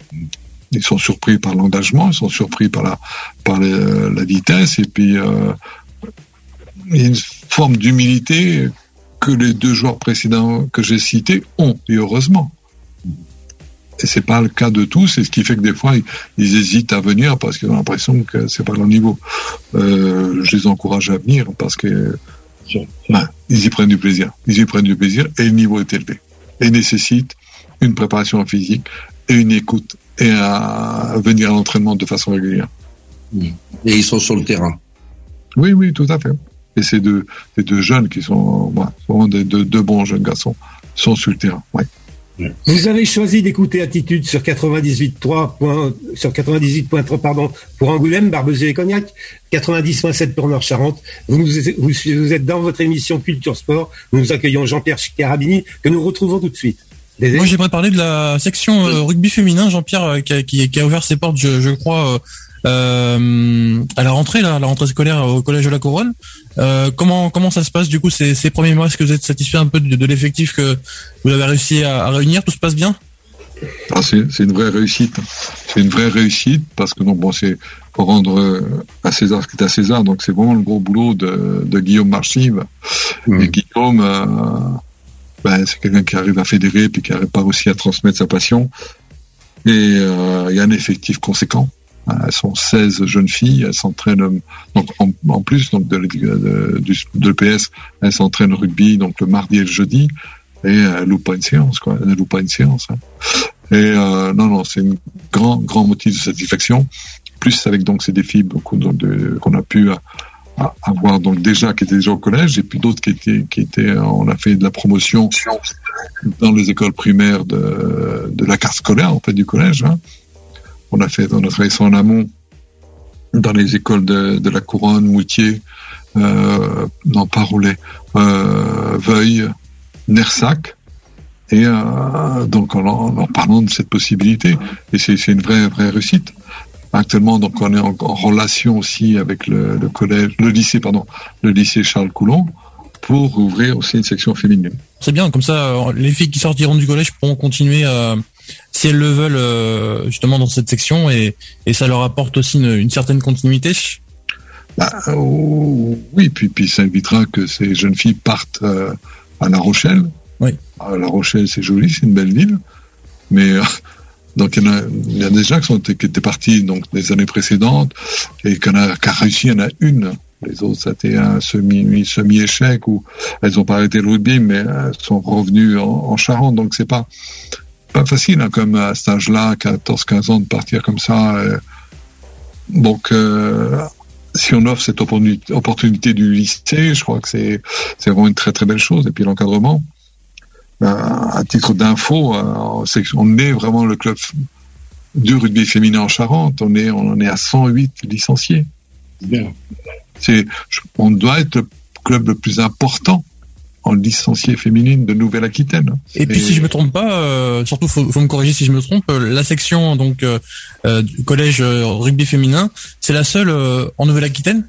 Speaker 3: Ils sont surpris par l'engagement, ils sont surpris par la par les, la vitesse et puis euh, il y a une forme d'humilité que les deux joueurs précédents que j'ai cités ont, et heureusement. Et c'est pas le cas de tous, et ce qui fait que des fois ils, ils hésitent à venir parce qu'ils ont l'impression que c'est pas leur niveau. Euh, je les encourage à venir parce que ben, ils y prennent du plaisir, ils y prennent du plaisir et le niveau est élevé et nécessite une préparation physique et une écoute et à venir à l'entraînement de façon régulière.
Speaker 4: Et ils sont sur le terrain.
Speaker 3: Oui, oui, tout à fait. Et ces deux, ces deux jeunes qui sont, ouais, sont des deux, deux bons jeunes garçons, sont sur le terrain. Ouais.
Speaker 2: Vous avez choisi d'écouter Attitude sur quatre-vingt-dix-huit point trois sur quatre-vingt-dix-huit point trois pardon pour Angoulême, Barbezieux et Cognac, quatre-vingt-dix point sept pour Nord-Charente. Vous, nous, vous, vous êtes dans votre émission Culture Sport. Nous accueillons Jean-Pierre Carabini que nous retrouvons tout de suite.
Speaker 5: Désolé. Moi, j'aimerais parler de la section euh, rugby féminin, Jean-Pierre, euh, qui, a, qui, qui a ouvert ses portes, je, je crois, euh, euh, à la rentrée, là, à la rentrée scolaire au collège de la Couronne. Euh, comment comment ça se passe du coup ces, ces premiers mois? Est-ce que vous êtes satisfait un peu de, de l'effectif que vous avez réussi à, à réunir? Tout se passe bien?
Speaker 3: Ah, c'est, c'est une vraie réussite. C'est une vraie réussite parce que non, bon, c'est pour rendre à César ce qui est à César. Donc c'est vraiment le gros boulot de, de Guillaume Marchive. Mmh. Et Guillaume, euh, ben, c'est quelqu'un qui arrive à fédérer puis qui arrive pas aussi à transmettre sa passion. Et euh, il y a un effectif conséquent. Elles sont seize jeunes filles, elles s'entraînent donc en, en plus donc de, de, de, de l'E P S, elles s'entraînent au rugby donc le mardi et le jeudi et elles louent pas une séance quoi, elles louent pas une séance. Hein. Et euh, non non, c'est un grand grand motif de satisfaction. Plus avec donc ces défis beaucoup donc de, qu'on a pu à, avoir donc déjà qui étaient déjà au collège et puis d'autres qui étaient qui étaient on a fait de la promotion dans les écoles primaires de de la carte scolaire en fait du collège. Hein. On a fait, on a travaillé ça en amont dans les écoles de, de la Couronne, Moutier, euh, non pas Roulet, euh, Veuille, Nersac, et euh, donc en, en parlant de cette possibilité, et c'est, c'est une vraie vraie réussite. Actuellement, donc on est en, en relation aussi avec le, le collège, le lycée, pardon, le lycée Charles Coulon, pour ouvrir aussi une section féminine.
Speaker 5: C'est bien, comme ça, les filles qui sortiront du collège pourront continuer à, si elles le veulent, euh, justement dans cette section, et, et ça leur apporte aussi une, une certaine continuité.
Speaker 3: Bah, oh, oui, puis, puis ça évitera que ces jeunes filles partent euh, à La Rochelle.
Speaker 5: Oui.
Speaker 3: À La Rochelle, c'est joli, c'est une belle ville, mais euh, donc il y en a, il y a des gens qui sont qui étaient partis donc des années précédentes et qu'on a, qui a réussi, il y en a une. Les autres, c'était un semi, semi-échec où elles ont pas arrêté le rugby, mais elles sont revenues en, en Charente. Donc c'est pas, pas facile, hein, comme à cet âge-là, quatorze quinze ans, de partir comme ça. Euh. Donc, euh, si on offre cette opportunité, opportunité du lycée, je crois que c'est, c'est vraiment une très très belle chose. Et puis l'encadrement, euh, à titre d'info, euh, c'est qu'on est vraiment le club du rugby féminin en Charente. On est, on est à cent huit licenciés.
Speaker 4: Bien.
Speaker 3: C'est, on doit être le club le plus important en licenciés féminines de Nouvelle-Aquitaine.
Speaker 5: Et, et puis si je me trompe pas, euh, surtout faut, faut me corriger si je me trompe, euh, la section donc euh, euh, du collège euh, rugby féminin, c'est la seule euh, en Nouvelle-Aquitaine,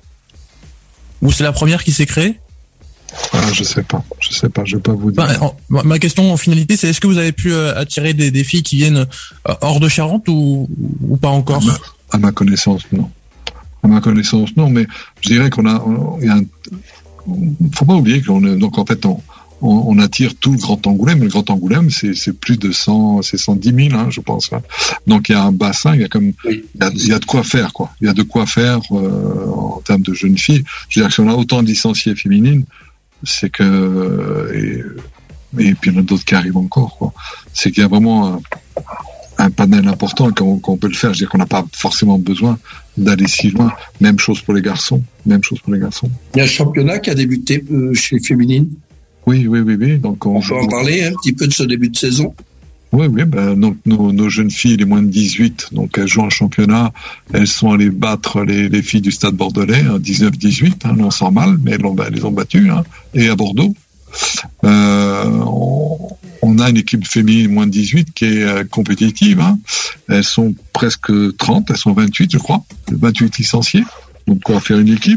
Speaker 5: ou c'est la première qui s'est créée?
Speaker 3: Ah, je sais pas, je sais pas, je vais pas vous dire.
Speaker 5: Bah, en, ma question en finalité, c'est est-ce que vous avez pu euh, attirer des, des filles qui viennent euh, hors de Charente ou, ou pas encore?
Speaker 3: À ma, à ma connaissance, non. À ma connaissance, non, mais je dirais qu'on a, il y a un, faut pas oublier qu'on est, donc en fait, on, on, on attire tout le Grand Angoulême. Le Grand Angoulême, c'est, c'est plus de cent, c'est cent dix mille, hein, je pense. Hein. Donc il y a un bassin, il y a comme,
Speaker 4: oui.
Speaker 3: il y a, il y a de quoi faire, quoi. Il y a de quoi faire euh, en termes de jeunes filles. Je veux dire que si on a autant de licenciées féminines, c'est que, et, et puis il y en a d'autres qui arrivent encore, quoi. C'est qu'il y a vraiment un, un panel important qu'on, qu'on peut le faire. Je veux dire qu'on n'a pas forcément besoin d'aller si loin. Même chose pour les garçons. Même chose pour les garçons.
Speaker 4: Il y a un championnat qui a débuté euh, chez Féminine.
Speaker 3: Oui, oui, oui, oui. Donc on,
Speaker 4: on peut en parler un petit peu de ce début de saison.
Speaker 3: Oui, oui. Ben, donc nos, nos jeunes filles, les moins de dix-huit, donc elles jouent en championnat. Elles sont allées battre les, les filles du Stade Bordelais, hein, dix-neuf dix-huit. Hein, on sent mal, mais elles, l'ont, elles les ont battues. Hein, et à Bordeaux. Euh, on, on a une équipe féminine moins de dix-huit qui est euh, compétitive. Hein. Elles sont presque trente, elles sont vingt-huit, je crois, vingt-huit licenciés. Donc, quoi faire une équipe.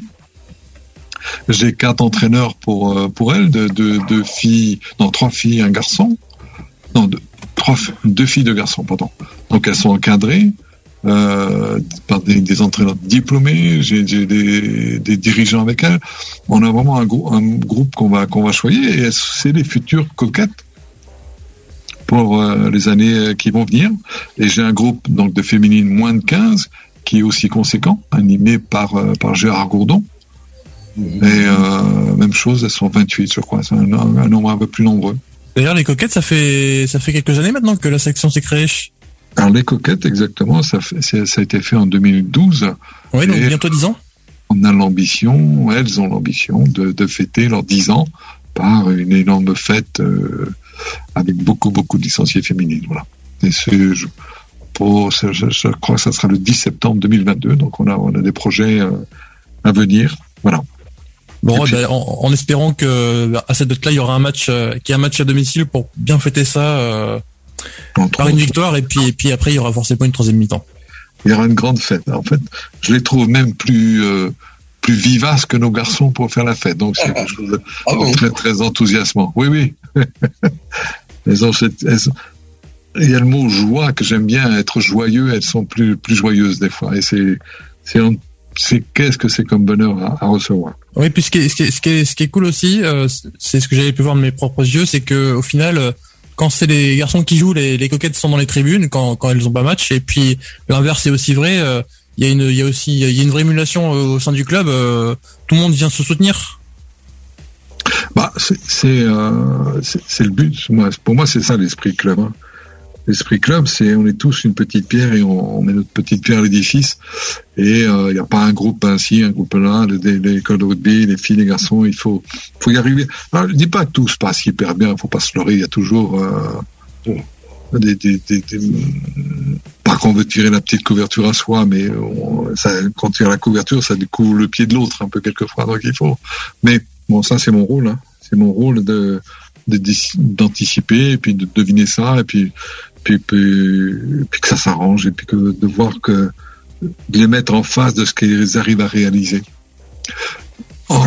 Speaker 3: J'ai quatre entraîneurs pour euh, pour elles, deux de, de filles, non trois filles, un garçon, non deux, trois, deux filles, deux garçons, pardon. Donc elles sont encadrées euh, par des, des entraîneurs diplômés. J'ai, j'ai des, des dirigeants avec elles. On a vraiment un, gros, un groupe qu'on va qu'on va choyer et c'est les futures coquettes pour euh, les années qui vont venir. Et j'ai un groupe donc de féminines moins de quinze qui est aussi conséquent, animé par euh, par Gérard Gourdon. Et euh, même chose, elles sont vingt-huit, je crois. C'est un, un nombre un peu plus nombreux.
Speaker 5: D'ailleurs, les coquettes, ça fait ça fait quelques années maintenant que la section s'est créée.
Speaker 3: Alors les coquettes, exactement, ça, fait, ça a été fait en deux mille douze.
Speaker 5: Oui, donc bientôt dix ans.
Speaker 3: On a l'ambition, elles ont l'ambition de, de fêter leurs dix ans par une énorme fête euh, avec beaucoup, beaucoup de licenciés féminines. Voilà. Et c'est, je, pour, je, je crois que ça sera le dix septembre deux mille vingt-deux, donc on a, on a des projets euh, à venir. Voilà.
Speaker 5: Bon, puis, ben, en, en espérant que à cette date-là, il y aura un match, euh, qu'il y ait un match à domicile pour bien fêter ça euh, par une victoire, et puis, et puis après, il y aura forcément une troisième mi-temps.
Speaker 3: Il y aura une grande fête. En fait, je les trouve même plus euh, plus vivaces que nos garçons pour faire la fête. Donc c'est quelque chose de ah bon. très très enthousiasmant. Oui, oui. elles ont cette, elles, il y a le mot joie que j'aime bien. Être joyeux, elles sont plus plus joyeuses des fois. Et c'est c'est c'est qu'est-ce que c'est comme bonheur à, à recevoir.
Speaker 5: Oui, puis ce qui est, ce qui est, ce qui est, ce qui est cool aussi, euh, c'est ce que j'avais pu voir de mes propres yeux, c'est que au final, euh, quand c'est les garçons qui jouent, les, les coquettes sont dans les tribunes quand, quand elles ont pas match, et puis l'inverse est aussi vrai. Euh, il y a une, il y a aussi, il y a une vraie émulation au sein du club. Euh, tout le monde vient se soutenir.
Speaker 3: Bah, c'est, c'est, euh, c'est, c'est le but. Moi, pour moi, c'est ça l'esprit club. Hein. L'esprit club, c'est on est tous une petite pierre et on, on met notre petite pierre à l'édifice. Et il euh, n'y a pas un groupe ainsi, un groupe là, l'école de rugby, les filles, les garçons, il faut, faut y arriver. Alors, je dis pas que tout se passe hyper bien, il faut pas se leurrer, il y a toujours euh, des, des, des, des, pas qu'on veut tirer la petite couverture à soi, mais on, ça, quand on tire la couverture, ça découvre le pied de l'autre un peu quelquefois, donc il faut. Mais bon, ça c'est mon rôle, hein. C'est mon rôle de, de d'anticiper et puis de deviner ça et puis Puis, puis, puis que ça s'arrange et puis que de voir que de les mettre en face de ce qu'ils arrivent à réaliser. En,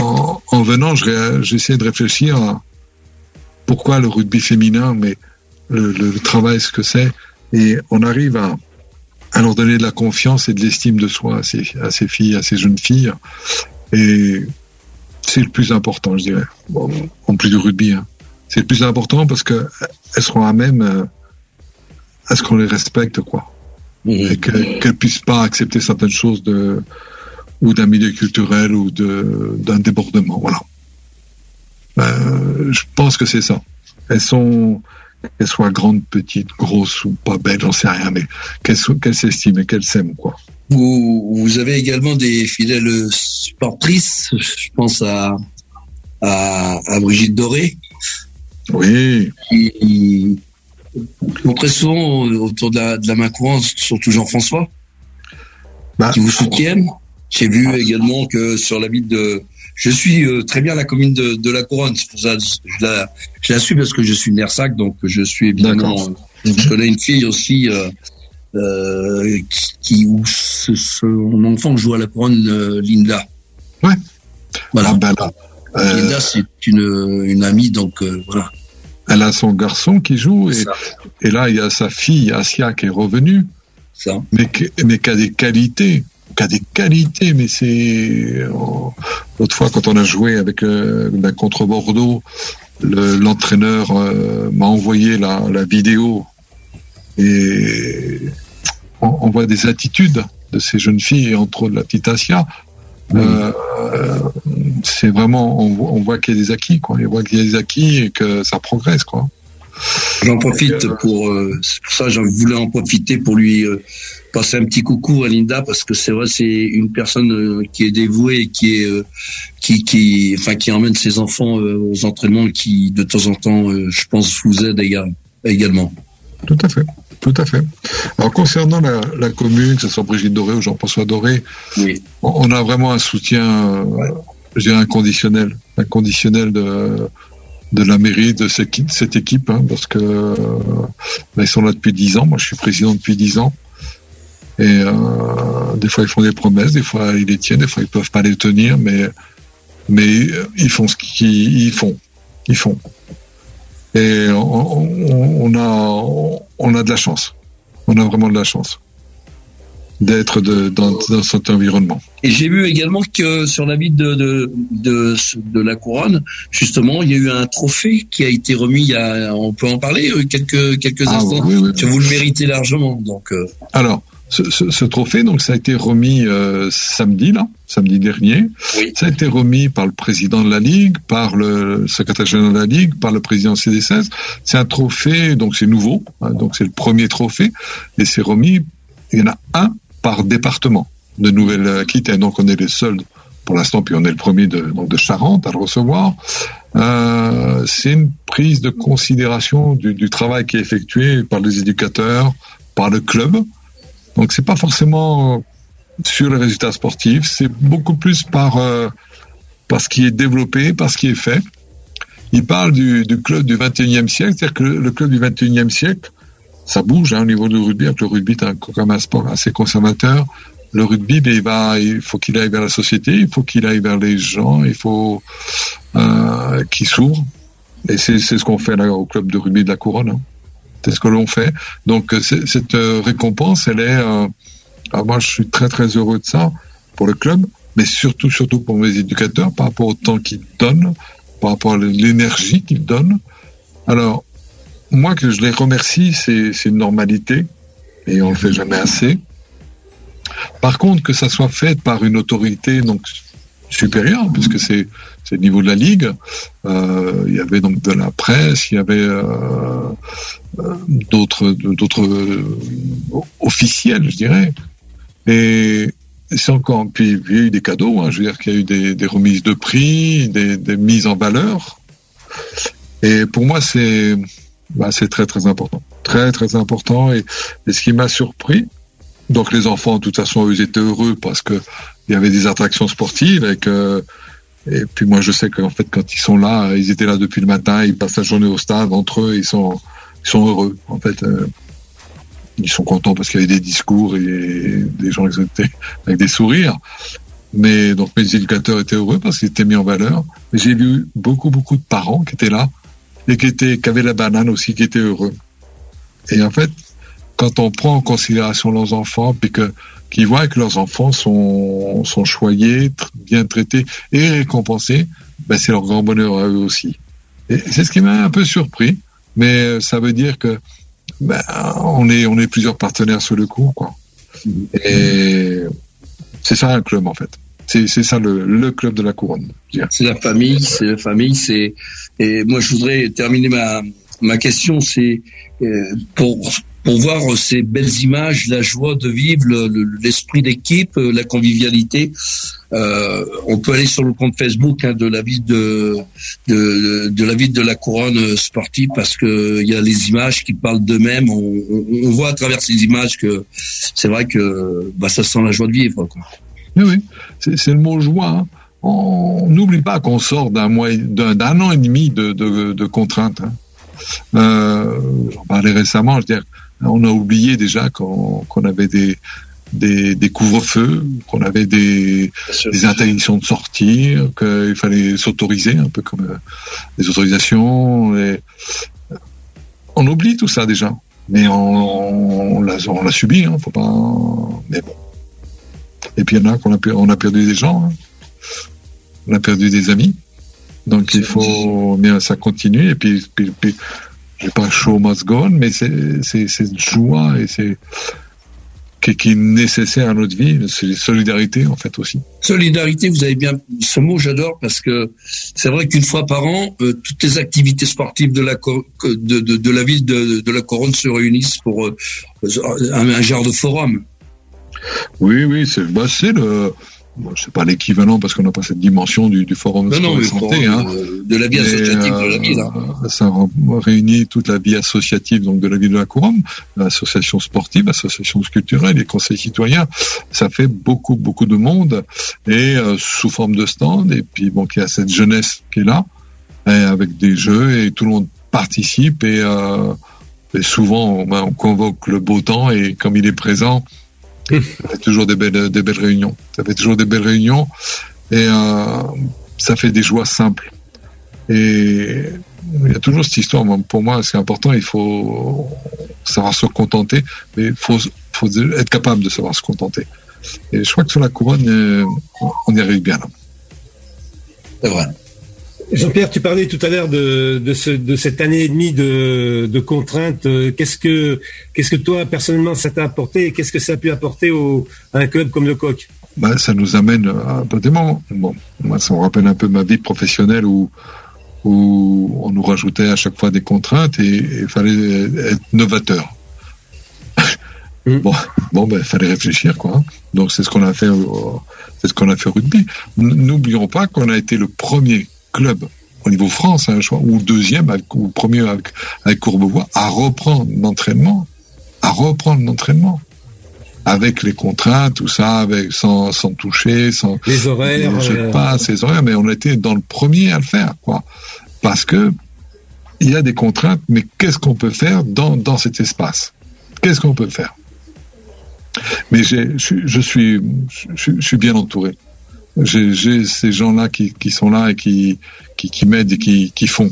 Speaker 3: en venant, je, j'essaie de réfléchir à pourquoi le rugby féminin, mais le, le, le travail, ce que c'est, et on arrive à, à leur donner de la confiance et de l'estime de soi à ces, à ces filles, à ces jeunes filles, et c'est le plus important, je dirais, bon, en plus du rugby, hein. C'est le plus important parce que elles seront à même euh, à ce qu'on les respecte, quoi, mmh. et que, qu'elles puissent pas accepter certaines choses de ou d'un milieu culturel ou de d'un débordement, voilà. Euh, je pense que c'est ça. Elles sont, qu'elles soient grandes, petites, grosses ou pas belles, j'en sais rien, mais qu'elles, qu'elles s'estiment et qu'elles s'aiment, quoi.
Speaker 4: Vous, vous avez également des fidèles supportrices. Je pense à à, à Brigitte Doré.
Speaker 3: Oui.
Speaker 4: Qui sont très souvent autour de la, de la main courante, surtout Jean-François, bah, qui vous soutiennent. J'ai vu ah, également que sur la ville de, je suis euh, très bien la commune de, de la Couronne. C'est pour ça que je la, je la suis parce que je suis de Nersac, donc je suis évidemment. Euh, je connais une fille aussi euh, euh, qui, qui où ce, son enfant joue à la Couronne, euh, Linda.
Speaker 3: Ouais.
Speaker 4: Voilà.
Speaker 3: Ah, bah là,
Speaker 4: euh, Linda, c'est une une amie, donc euh, voilà.
Speaker 3: Elle a son garçon qui joue et, et là il y a sa fille Asia qui est revenue, ça. mais qui, mais qui a des qualités. Qui a des qualités, mais c'est oh, l'autre fois quand on a joué avec euh, ben, contre Bordeaux, le, l'entraîneur euh, m'a envoyé la, la vidéo et on, on voit des attitudes de ces jeunes filles et entre autres la petite Asia. Oui. Euh, c'est vraiment on, on voit qu'il y a des acquis, quoi. On voit qu'il y a des acquis et que ça progresse, quoi.
Speaker 4: J'en profite euh, pour euh, c'est pour ça que je voulais en profiter pour lui euh, passer un petit coucou à Linda parce que c'est vrai c'est une personne euh, qui est dévouée et qui est euh, qui qui enfin qui emmène ses enfants euh, aux entraînements qui de temps en temps euh, je pense vous aide également.
Speaker 3: Tout à fait. Tout à fait. Alors concernant la, la commune, que ce soit Brigitte Doré ou Jean-François Doré, oui. on a vraiment un soutien, euh, ouais. je dirais inconditionnel, inconditionnel de de la mairie de cette, cette équipe, hein, parce que euh, bah, ils sont là depuis dix ans. Moi, je suis président depuis dix ans. Et euh, des fois, ils font des promesses, des fois, ils les tiennent, des fois, ils peuvent pas les tenir, mais mais ils font ce qu'ils font. Ils font. Et on, on, on a on a de la chance. On a vraiment de la chance d'être de, dans, dans cet environnement.
Speaker 4: Et j'ai vu également que sur la ville de, de, de, de la Couronne, justement, il y a eu un trophée qui a été remis, il y a, on peut en parler quelques, quelques ah, instants, oui, oui, que oui. Vous le méritez largement. Donc, euh...
Speaker 3: Alors, ce, ce, ce trophée, donc, ça a été remis euh, samedi, là, samedi dernier. Oui. Ça a été remis par le président de la Ligue, par le secrétaire général de la Ligue, par le président C D seize. C'est un trophée, donc c'est nouveau, hein, donc c'est le premier trophée, et c'est remis, il y en a un par département de Nouvelle-Aquitaine. Donc on est les seuls pour l'instant, puis on est le premier de, donc de Charente à le recevoir. Euh, c'est une prise de considération du, du travail qui est effectué par les éducateurs, par le club. Donc c'est pas forcément sur les résultats sportifs, c'est beaucoup plus par, euh, par ce qui est développé, par ce qui est fait. Il parle du, du club du vingt et unième siècle, c'est-à-dire que le, le club du vingt et unième siècle, ça bouge hein, au niveau du rugby. Le rugby est un, quand même un sport assez conservateur. Le rugby, ben, il va, il faut qu'il aille vers la société, il faut qu'il aille vers les gens, il faut euh, qu'il s'ouvre. Et c'est, c'est ce qu'on fait là au club de rugby de la Couronne. Hein. C'est ce que l'on fait. Donc c'est, cette euh, récompense, elle est. Euh, alors moi, je suis très très heureux de ça pour le club, mais surtout surtout pour mes éducateurs par rapport au temps qu'ils donnent, par rapport à l'énergie qu'ils donnent. Alors moi, que je les remercie, c'est, c'est une normalité, et on le fait jamais assez. Par contre, que ça soit fait par une autorité donc supérieure, puisque c'est, c'est le niveau de la Ligue, euh, il y avait donc de la presse, il y avait euh, euh, d'autres, d'autres euh, officiels, je dirais, et c'est encore, puis il y a eu des cadeaux, hein, je veux dire qu'il y a eu des, des remises de prix, des, des mises en valeur, et pour moi, c'est Bah, c'est très très important, très très important. Et, et ce qui m'a surpris, donc les enfants de toute façon ils étaient heureux parce que il y avait des attractions sportives et que et puis moi je sais qu'en fait quand ils sont là, ils étaient là depuis le matin, ils passent la journée au stade entre eux, ils sont ils sont heureux en fait. Euh, ils sont contents parce qu'il y avait des discours et des gens qui étaient avec des sourires. Mais donc mes éducateurs étaient heureux parce qu'ils étaient mis en valeur. Mais j'ai vu beaucoup, beaucoup de parents qui étaient là et qui étaient, qui avaient la banane aussi, qui étaient heureux. Et en fait, quand on prend en considération leurs enfants, puis que qu'ils voient que leurs enfants sont sont choyés, bien traités et récompensés, ben c'est leur grand bonheur à eux aussi. Et c'est ce qui m'a un peu surpris, mais ça veut dire que ben on est on est plusieurs partenaires sur le coup, quoi. Et c'est ça un club en fait. C'est c'est ça le le club de la couronne.
Speaker 4: C'est la famille, c'est la famille, c'est et moi je voudrais terminer ma ma question, c'est euh, pour pour voir ces belles images, la joie de vivre, le, le, l'esprit d'équipe, la convivialité. Euh, on peut aller sur le compte Facebook hein, de la ville de, de de la ville de la couronne sportive parce que il y a les images qui parlent d'eux-mêmes. On, on, on voit à travers ces images que c'est vrai que bah ça sent la joie de vivre, quoi.
Speaker 3: Oui, oui, c'est, c'est le mot joie. Hein. On n'oublie pas qu'on sort d'un mois, d'un, d'un an et demi de, de, de contraintes. Hein. Euh, j'en parlais récemment. Je veux dire, on a oublié déjà qu'on, qu'on avait des, des, des couvre-feux, qu'on avait des, des interdictions de sortir, qu'il fallait s'autoriser, un peu comme euh, les autorisations. Et... On oublie tout ça déjà, mais on, on, l'a, on l'a subi. Hein, faut pas. Mais bon. Et puis il y en a qu'on a, on a perdu des gens, hein. On a perdu des amis. Donc il faut, bien ça continue. Et puis, puis, puis j'ai pas show must go on, mais c'est, c'est, c'est une joie et c'est qui, qui est nécessaire à notre vie. C'est solidarité en fait aussi.
Speaker 4: Solidarité, vous avez bien ce mot, j'adore parce que c'est vrai qu'une fois par an, euh, toutes les activités sportives de la de de, de la ville de, de la couronne se réunissent pour euh, un, un genre de forum.
Speaker 3: Oui, oui, c'est, bah, c'est le, bon, c'est pas l'équivalent parce qu'on n'a pas cette dimension du, du forum de
Speaker 4: non,
Speaker 3: sport
Speaker 4: non,
Speaker 3: et santé,
Speaker 4: forum,
Speaker 3: hein.
Speaker 4: Euh, de la vie associative euh, de la ville. Hein.
Speaker 3: Ça réunit toute la vie associative donc de la ville de la couronne, l'association sportive, l'association culturelle, les conseils citoyens. Ça fait beaucoup, beaucoup de monde et euh, sous forme de stand. Et puis bon, il y a cette jeunesse qui est là et avec des jeux et tout le monde participe et, euh, et souvent on, on convoque le beau temps et comme il est présent. Ça fait toujours des belles, des belles réunions. Ça fait toujours des belles réunions et euh, ça fait des joies simples. Et il y a toujours cette histoire. Pour moi, c'est important. Il faut savoir se contenter, mais il faut, faut être capable de savoir se contenter. Et je crois que sur la couronne, on y arrive bien là.
Speaker 4: C'est vrai.
Speaker 2: Jean-Pierre, tu parlais tout à l'heure de, de, ce, de cette année et demie de, de contraintes. Qu'est-ce que, qu'est-ce que toi, personnellement, ça t'a apporté et qu'est-ce que ça a pu apporter au, à un club comme le Coq?
Speaker 3: Bah, ça nous amène à des moments. Bon, moi, ça me rappelle un peu ma vie professionnelle où, où on nous rajoutait à chaque fois des contraintes et il fallait être novateur. Mmh. Bon, bon, ben, fallait réfléchir, quoi. Donc, c'est ce qu'on a fait, au, c'est ce qu'on a fait au rugby. N'oublions pas qu'on a été le premier club au niveau France, hein, ou deuxième, avec, ou premier avec, avec Courbevoie, à reprendre l'entraînement, à reprendre l'entraînement, avec les contraintes, tout ça, avec sans, sans toucher, sans
Speaker 2: les horaires,
Speaker 3: je sais euh... pas, ces horaires, mais on a été dans le premier à le faire, quoi, parce que il y a des contraintes, mais qu'est-ce qu'on peut faire dans dans cet espace? Qu'est-ce qu'on peut faire? Mais j'ai, je, je suis, je, je suis bien entouré. J'ai, j'ai ces gens-là qui, qui sont là et qui, qui, qui m'aident et qui, qui font.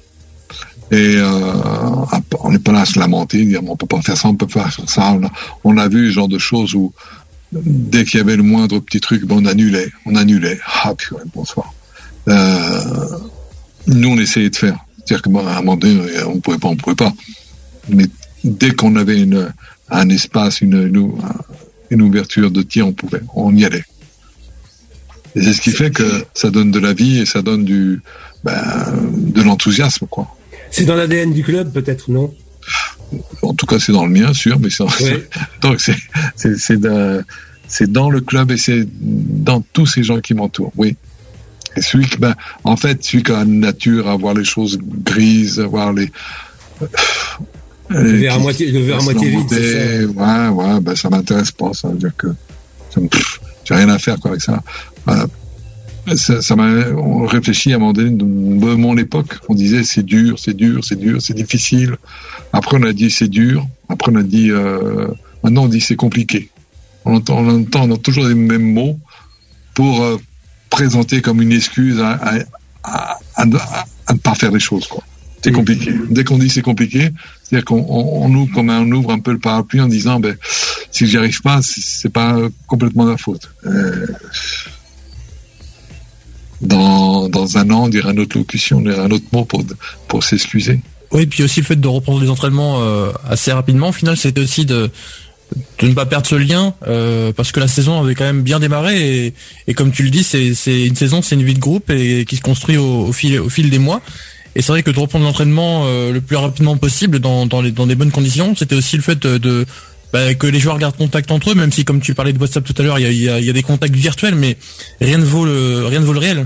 Speaker 3: Et euh, on n'est pas là à se lamenter, dire on peut pas faire ça, on peut pas faire ça. On a, on a vu ce genre de choses où dès qu'il y avait le moindre petit truc, ben on annulait, on annulait. Ah puis ouais, bonsoir. Euh, nous on essayait de faire, c'est-à-dire qu'à un moment donné on pouvait pas, on pouvait pas. Mais dès qu'on avait une, un espace, une, une, une ouverture de tir, on pouvait, on y allait. Et c'est ce qui fait que ça donne de la vie et ça donne du, ben, de l'enthousiasme, quoi.
Speaker 2: C'est dans l'A D N du club, peut-être, non?
Speaker 3: En tout cas, c'est dans le mien, sûr, mais c'est, ouais. donc c'est, c'est, c'est, de, c'est dans le club et c'est dans tous ces gens qui m'entourent, oui. Et celui qui, ben, en fait, celui qui a une nature à voir les choses grises, à voir les,
Speaker 2: le verre à moitié, le verre à moitié vide, c'est
Speaker 3: ça. Ouais, ouais, ben, ça m'intéresse pas, ça veut dire que, ça me, pff, j'ai rien à faire, quoi, avec ça. Voilà. Ça, ça m'a, on réfléchit à un moment donné de mon époque, on disait c'est dur, c'est dur, c'est dur, c'est difficile. Après on a dit c'est dur. Après on a dit, euh, maintenant on dit c'est compliqué. On entend, on entend, on entend toujours les mêmes mots pour euh, présenter comme une excuse à, à, à, à, à ne pas faire les choses, quoi. C'est compliqué. Dès qu'on dit c'est compliqué, c'est-à-dire qu'on on, on ouvre comme on ouvre un peu le parapluie en disant ben si j'y arrive pas, c'est, c'est pas complètement ma faute. Euh, dans dans un an, on dira une autre locution, on dira un autre mot pour pour s'excuser.
Speaker 5: Oui, puis aussi le fait de reprendre les entraînements euh, assez rapidement. Au final, c'était aussi de de ne pas perdre ce lien euh, parce que la saison avait quand même bien démarré et, et comme tu le dis, c'est c'est une saison, c'est une vie de groupe et qui se construit au, au fil au fil des mois. Et c'est vrai que de reprendre l'entraînement euh, le plus rapidement possible dans dans les dans des bonnes conditions, c'était aussi le fait de, de bah, que les joueurs gardent contact entre eux, même si comme tu parlais de WhatsApp tout à l'heure, il y a il y a, il y a des contacts virtuels, mais rien ne vaut le rien ne vaut le réel.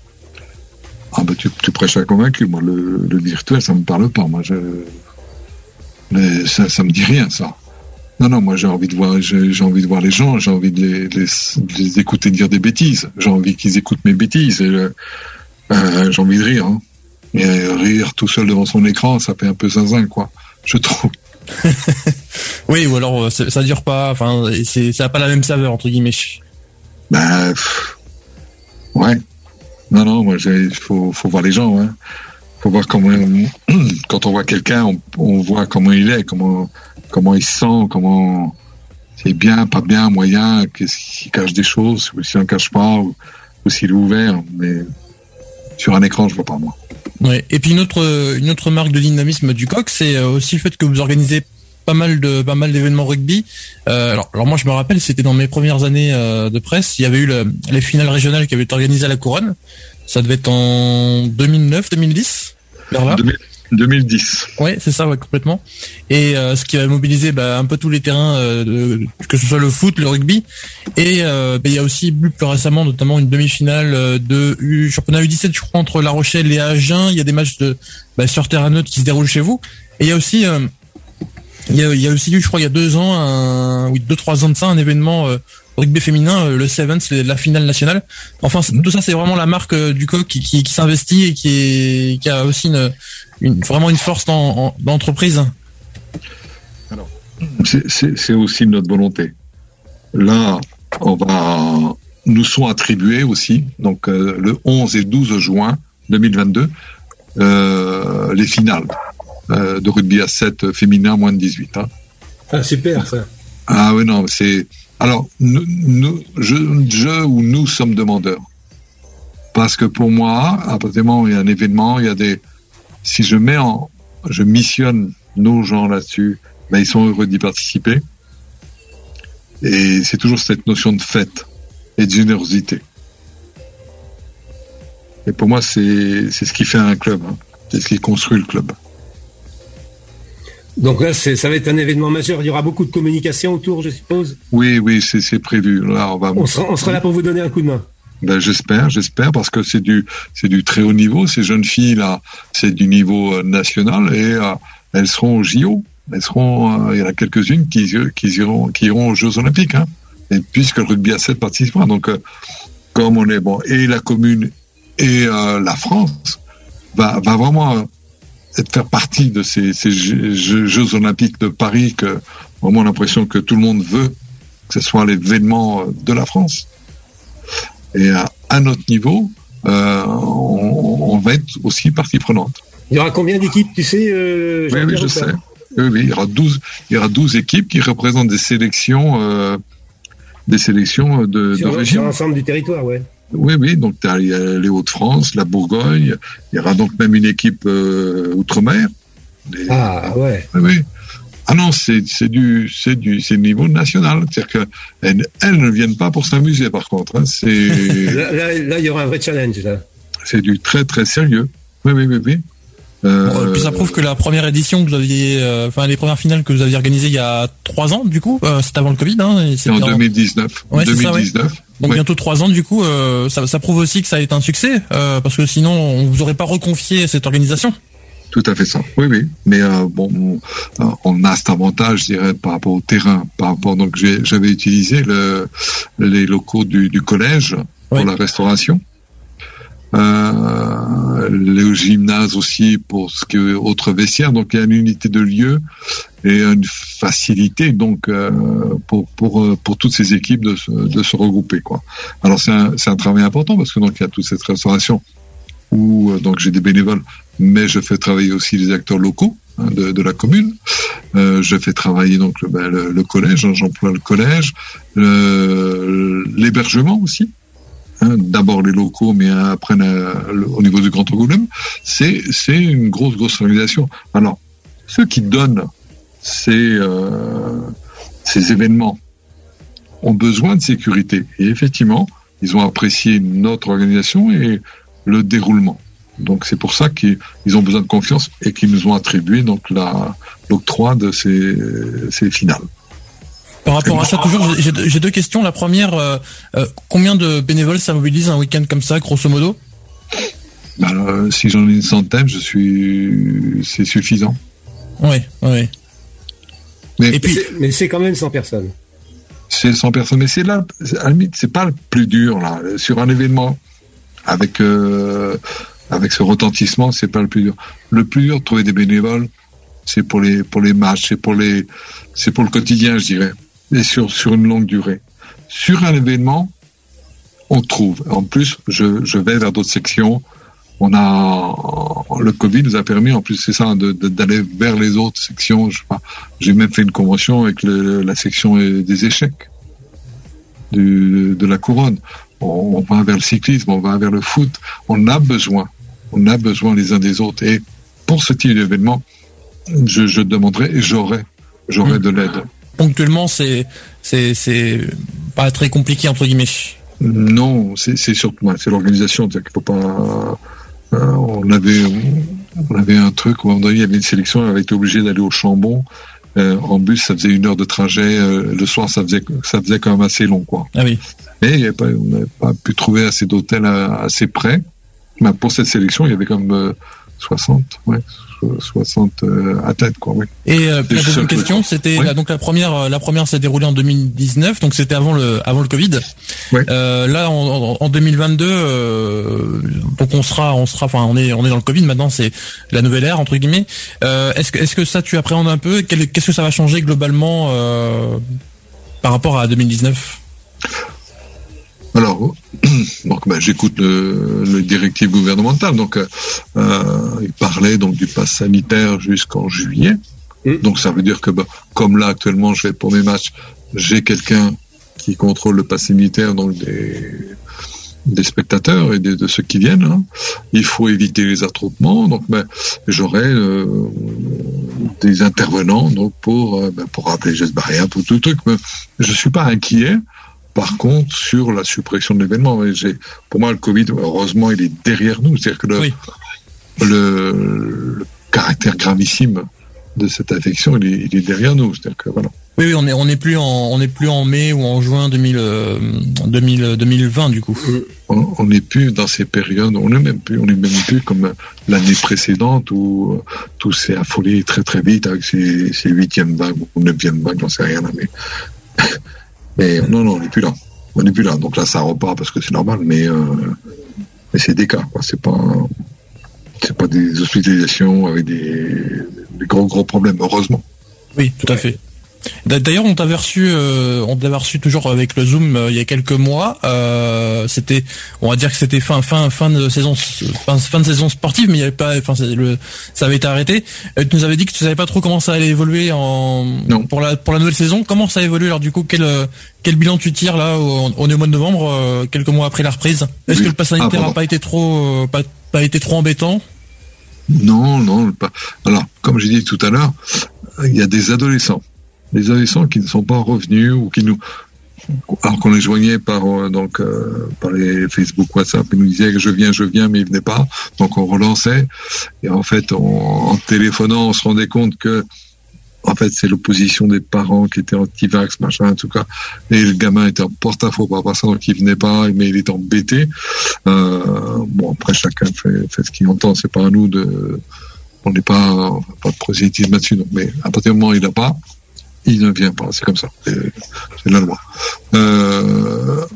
Speaker 3: Ah bah tu, tu prêches à convaincu. Moi le, le virtuel ça me parle pas. Moi je mais ça ça me dit rien ça. Non non moi j'ai envie de voir j'ai, j'ai envie de voir les gens, j'ai envie de les, les, de les écouter dire des bêtises. J'ai envie qu'ils écoutent mes bêtises. Et, euh, j'ai envie de rire. Hein. Et rire tout seul devant son écran, ça fait un peu zinzin, quoi, je trouve.
Speaker 5: Oui, ou alors ça, ça dure pas, enfin, c'est, ça a pas la même saveur, entre guillemets.
Speaker 3: Bah, pff, ouais. Non, non, moi, il faut, faut voir les gens, hein. Faut voir comment, quand on voit quelqu'un, on, on voit comment il est, comment, comment il se sent, comment c'est bien, pas bien, moyen, qu'est-ce qu'il cache des choses, ou s'il en cache pas, ou, ou s'il est ouvert, mais sur un écran, je vois pas, moi.
Speaker 5: Ouais. Et puis une autre une autre marque de dynamisme du Coq, c'est aussi le fait que vous organisez pas mal de pas mal d'événements rugby. Euh, alors, alors moi je me rappelle, c'était dans mes premières années euh, de presse, il y avait eu le, les finales régionales qui avaient été organisées à la Couronne. Ça devait être en deux mille neuf deux mille dix vers là.
Speaker 3: deux mille dix.
Speaker 5: Ouais, c'est ça, ouais, complètement. Et euh, ce qui a mobilisé bah, un peu tous les terrains, euh, de, que ce soit le foot, le rugby, et euh, bah, il y a aussi plus, plus récemment, notamment une demi-finale de U, championnat U dix-sept, je crois, entre La Rochelle et Agen. Il y a des matchs de bah, sur terrain neutre qui se déroulent chez vous. Et il y a aussi, euh, il y a, il y a aussi eu, je crois, il y a deux ans, un, oui, deux trois ans de ça, un événement euh, rugby féminin, euh, le Sevens, c'est la finale nationale. Enfin, tout ça, c'est vraiment la marque euh, du Coq qui, qui, qui s'investit et qui, est, qui a aussi une Une, vraiment une force dans, en, d'entreprise.
Speaker 3: Alors, c'est, c'est, c'est aussi notre volonté. Là, on va, nous sont attribués aussi, donc euh, le onze et douze juin deux mille vingt-deux, euh, les finales euh, de rugby à sept féminin moins de dix-huit. Hein.
Speaker 2: Ah super ça.
Speaker 3: Ah oui non, c'est alors nous, nous je, je ou nous sommes demandeurs parce que pour moi, à partir du moment où il y a un événement, il y a des si je mets en, je missionne nos gens là-dessus, ben ils sont heureux d'y participer. Et c'est toujours cette notion de fête et de générosité. Et pour moi, c'est, c'est ce qui fait un club. Hein. C'est ce qui construit le club.
Speaker 2: Donc là, c'est, ça va être un événement majeur. Il y aura beaucoup de communication autour, je suppose.
Speaker 3: Oui, oui, c'est, c'est prévu. Là, on va.
Speaker 2: On sera, on sera là pour vous donner un coup de main.
Speaker 3: Ben, j'espère, j'espère, parce que c'est du, c'est du très haut niveau. Ces jeunes filles là, c'est du niveau national et euh, elles seront au J O. Elles seront, euh, il y en a quelques-unes qui, qui iront, qui iront aux Jeux Olympiques. Hein. Et puisque le rugby à sept participera, donc euh, comme on est bon, et la commune et euh, la France va, va vraiment euh, être, faire partie de ces, ces Jeux, Jeux Olympiques de Paris que vraiment l'impression que tout le monde veut que ce soit l'événement de la France. Et à, à notre niveau, euh, on, on va être aussi partie prenante.
Speaker 2: Il y aura combien d'équipes, tu sais euh,
Speaker 3: Oui, oui, je sais. Oui, oui, il y aura douze, il y aura douze équipes qui représentent des sélections, euh, des sélections de,
Speaker 2: sur,
Speaker 3: de région.
Speaker 2: Sur l'ensemble du territoire, ouais.
Speaker 3: Oui, oui. Donc il y a les Hauts-de-France, la Bourgogne. Il y aura donc même une équipe euh, outre-mer.
Speaker 2: Les... Ah ouais.
Speaker 3: Oui, oui. Ah non, c'est, c'est du, c'est du, c'est le niveau national. C'est-à-dire que elles, elles ne viennent pas pour s'amuser, par contre. Hein. C'est
Speaker 2: là, là, là, il y aura un vrai challenge là.
Speaker 3: C'est du très très sérieux. Oui, oui, oui, oui.
Speaker 5: Euh, bon, puis ça prouve que la première édition que vous aviez, euh, enfin les premières finales que vous aviez organisées il y a trois ans, du coup, euh, c'était avant le Covid, hein. Et
Speaker 3: c'était en deux mille dix-neuf.
Speaker 5: Ouais,
Speaker 3: deux mille dix-neuf.
Speaker 5: Ça, ouais. Donc
Speaker 3: ouais.
Speaker 5: Bientôt trois ans, du coup, euh, ça, ça prouve aussi que ça a été un succès, euh, parce que sinon on vous aurait pas reconfié cette organisation.
Speaker 3: Tout à fait ça. Oui, oui. Mais euh, bon, on, on a cet avantage, je dirais, par rapport au terrain, par rapport. Donc, j'ai, j'avais utilisé le, les locaux du, du collège pour oui. la restauration. euh, le gymnase aussi pour ce que autre vestiaire. Donc il y a une unité de lieu et une facilité donc euh, pour pour pour toutes ces équipes de se, de se regrouper quoi. Alors c'est un c'est un travail important parce que donc il y a toute cette restauration où donc j'ai des bénévoles, mais je fais travailler aussi les acteurs locaux hein, de, de la commune. Euh, je fais travailler donc le, ben, le, le collège, hein, j'emploie le collège, euh, l'hébergement aussi. Hein, d'abord les locaux, mais après euh, le, au niveau du Grand Angoulême, c'est c'est une grosse grosse organisation. Alors ceux qui donnent ces euh, ces événements ont besoin de sécurité et effectivement ils ont apprécié notre organisation et le déroulement. Donc c'est pour ça qu'ils ont besoin de confiance et qu'ils nous ont attribué donc la l'octroi de ces ces finales.
Speaker 5: Par rapport à ça, toujours, j'ai, j'ai deux questions. La première, euh, euh, combien de bénévoles ça mobilise un week-end comme ça, grosso modo ?
Speaker 3: Ben, euh, si j'en ai une centaine, je suis, c'est suffisant.
Speaker 5: Oui, oui.
Speaker 2: Mais, Et puis, c'est, mais c'est quand même cent personnes.
Speaker 3: C'est cent personnes, mais c'est là, à la limite, c'est pas le plus dur là. Sur un événement avec euh, avec ce retentissement, c'est pas le plus dur. Le plus dur de trouver des bénévoles, c'est pour les pour les matchs, c'est pour les, c'est pour le quotidien, je dirais. Et sur sur une longue durée. Sur un événement, on trouve. En plus, je je vais vers d'autres sections. On a le Covid nous a permis, en plus c'est ça, de, de, d'aller vers les autres sections. Je sais pas, j'ai même fait une convention avec le, la section des échecs du, de la couronne. On, on va vers le cyclisme, on va vers le foot. On a besoin, on a besoin les uns des autres. Et pour ce type d'événement, je, je demanderai et j'aurai, j'aurai mmh. de l'aide.
Speaker 5: Ponctuellement, c'est, c'est, c'est pas très compliqué, entre guillemets.
Speaker 3: Non, c'est, c'est surtout, ouais, c'est l'organisation. C'est-à-dire qu'il faut pas, euh, on avait, on avait un truc où, à un moment donné, il y avait une sélection, on avait été obligé d'aller au Chambon, euh, en bus, ça faisait une heure de trajet, euh, le soir, ça faisait, ça faisait quand même assez long, quoi.
Speaker 5: Ah oui.
Speaker 3: Et il y avait pas, on n'avait pas pu trouver assez d'hôtels assez près. Mais pour cette sélection, il y avait comme, euh, soixante, ouais. soixante euh, athlètes quoi oui.
Speaker 5: Et euh, la deuxième question c'était oui. la, donc la première la première s'est déroulée en deux mille dix-neuf donc c'était avant le avant le Covid. Oui. Euh, là en, en deux mille vingt-deux euh, donc on sera on sera enfin on est on est dans le Covid maintenant, c'est la nouvelle ère entre guillemets. Euh, est-ce que est-ce que ça tu appréhendes un peu, Quel, qu'est-ce que ça va changer globalement euh, par rapport à deux mille dix-neuf?
Speaker 3: Alors, donc, ben, j'écoute le, le directive gouvernemental. Donc, euh, il parlait donc du pass sanitaire jusqu'en juillet. Mmh. Donc, ça veut dire que, ben, comme là actuellement, je vais pour mes matchs, j'ai quelqu'un qui contrôle le pass sanitaire, donc des, des spectateurs et de, de ceux qui viennent. Hein. Il faut éviter les attroupements. Donc, ben, j'aurai euh, des intervenants donc pour euh, ben, pour rappeler les gestes barrières, pour tout le truc. Mais je suis pas inquiet. Par contre, sur la suppression de l'événement, j'ai, pour moi, le Covid, heureusement, il est derrière nous. C'est-à-dire que le, oui. le, le caractère gravissime de cette infection, il est, il est derrière nous. C'est-à-dire que voilà.
Speaker 5: Oui, oui, on est, on est plus en, on est plus en mai ou en juin deux mille, euh, deux mille, deux mille vingt du coup.
Speaker 3: On n'est plus dans ces périodes. On est même plus, on est même plus comme l'année précédente où tout s'est affolé très très vite avec ces, ces huitièmes vagues ou neuvième vagues, j'en sais rien là, mais. Mais non, non, on n'est plus là. On n'est plus là. Donc là, ça repart parce que c'est normal, mais, euh, mais c'est des cas, quoi. C'est pas, c'est pas des hospitalisations avec des, des gros, gros problèmes, heureusement.
Speaker 5: Oui, tout à fait. D'ailleurs, on t'avait reçu, euh, on t'avait reçu toujours avec le Zoom euh, il y a quelques mois. Euh, c'était, on va dire que c'était fin, fin, fin de saison, fin, fin de saison sportive, mais il y avait pas, enfin, le, ça avait été arrêté. Euh, tu nous avais dit que tu savais pas trop comment ça allait évoluer en, non. pour la, pour la nouvelle saison. Comment ça a évolué alors du coup, quel, quel bilan tu tires là, on, on est au mois de novembre, euh, quelques mois après la reprise. Est-ce oui. que le pass sanitaire ah, a pas été trop, euh, pas, pas été trop embêtant?
Speaker 3: Non, non, pas. Alors, comme j'ai dit tout à l'heure, il y a des adolescents. Les adolescents qui ne sont pas revenus ou qui nous, alors qu'on les joignait par euh, donc euh, par les Facebook, WhatsApp, ils nous disaient que je viens, je viens, mais ils venaient pas. Donc on relançait et en fait, on, en téléphonant, on se rendait compte que en fait c'est l'opposition des parents qui étaient anti-vax, machin, en tout cas. Et le gamin était en porte-à-faux par rapport à ça, donc il venait pas, mais il était embêté. Euh, bon après chacun fait, fait ce qu'il entend, c'est pas à nous de, on n'est pas pas de prosélytisme là-dessus. Donc, mais à partir du moment où il n'a pas, il ne vient pas, c'est comme ça, c'est, c'est la loi. Euh,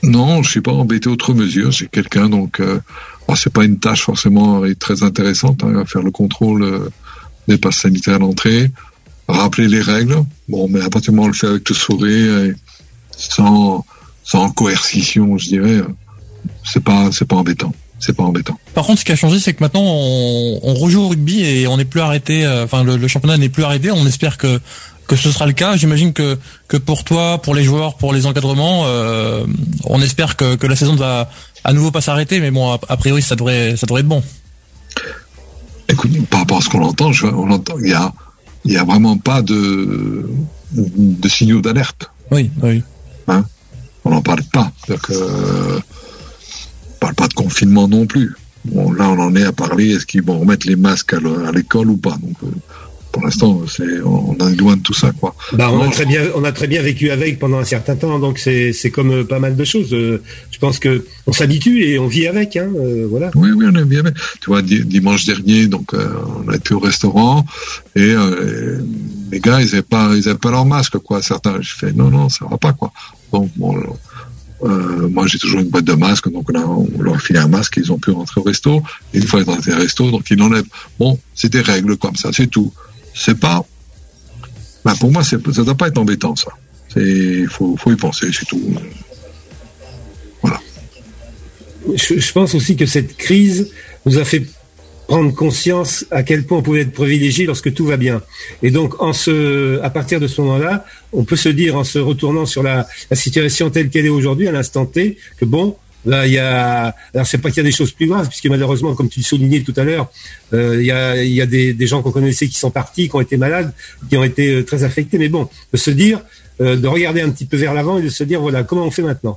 Speaker 3: Non, je suis pas embêté outre mesure. J'ai quelqu'un, donc euh, bon, c'est pas une tâche forcément très intéressante, hein, faire le contrôle euh, des passes sanitaires à l'entrée, rappeler les règles. Bon, mais à partir du moment où on le fait avec le sourire, et sans sans coercition, je dirais, c'est pas c'est pas embêtant. C'est pas embêtant.
Speaker 5: Par contre, ce qui a changé, c'est que maintenant on, on rejoue au rugby et on n'est plus arrêté. Enfin, le, le championnat n'est plus arrêté. On espère que que ce sera le cas. J'imagine que que pour toi, pour les joueurs, pour les encadrements, euh, on espère que que la saison va à nouveau pas s'arrêter. Mais bon, a, a priori, ça devrait ça devrait être bon.
Speaker 3: Écoute, par rapport à ce qu'on entend, je, on entend, il y a il y a vraiment pas de de signaux d'alerte.
Speaker 5: Oui, oui.
Speaker 3: Hein, on n'en parle pas. C'est-à-dire que on parle pas de confinement non plus. Bon, là, on en est à parler. Est-ce qu'ils vont remettre les masques à l'école ou pas? Donc, euh, pour l'instant, c'est, on est loin de tout ça, quoi.
Speaker 2: Bah, on
Speaker 3: non,
Speaker 2: a très bien, on a très bien vécu avec pendant un certain temps. Donc, c'est, c'est comme euh, pas mal de choses. Euh, je pense que on s'habitue et on vit avec. Hein, euh, voilà.
Speaker 3: Oui, oui, on est bien avec. Tu vois, di- dimanche dernier, donc, euh, on a été au restaurant et euh, les gars, ils avaient pas, ils avaient pas leur masque, quoi. Certains, je fais non, non, ça va pas, quoi. Donc, bon. Euh, moi, j'ai toujours une boîte de masques, donc là, on leur a filé un masque, ils ont pu rentrer au resto. Et une fois ils sont rentrés au resto, donc ils l'enlèvent. Bon, c'est des règles comme ça, c'est tout. C'est pas. Ben, pour moi, c'est, ça doit pas être embêtant, ça. C'est, faut, faut y penser, c'est tout. Voilà.
Speaker 2: Je, je pense aussi que cette crise nous a fait prendre conscience à quel point on pouvait être privilégié lorsque tout va bien. Et donc, en ce, à partir de ce moment-là, on peut se dire, en se retournant sur la, la situation telle qu'elle est aujourd'hui, à l'instant T, que bon, là, il y a, alors c'est pas qu'il y a des choses plus graves, puisque malheureusement, comme tu le soulignais tout à l'heure, euh, il y a, il y a des, des gens qu'on connaissait qui sont partis, qui ont été malades, qui ont été euh, très affectés. Mais bon, de se dire, euh, de regarder un petit peu vers l'avant et de se dire, voilà, comment on fait maintenant?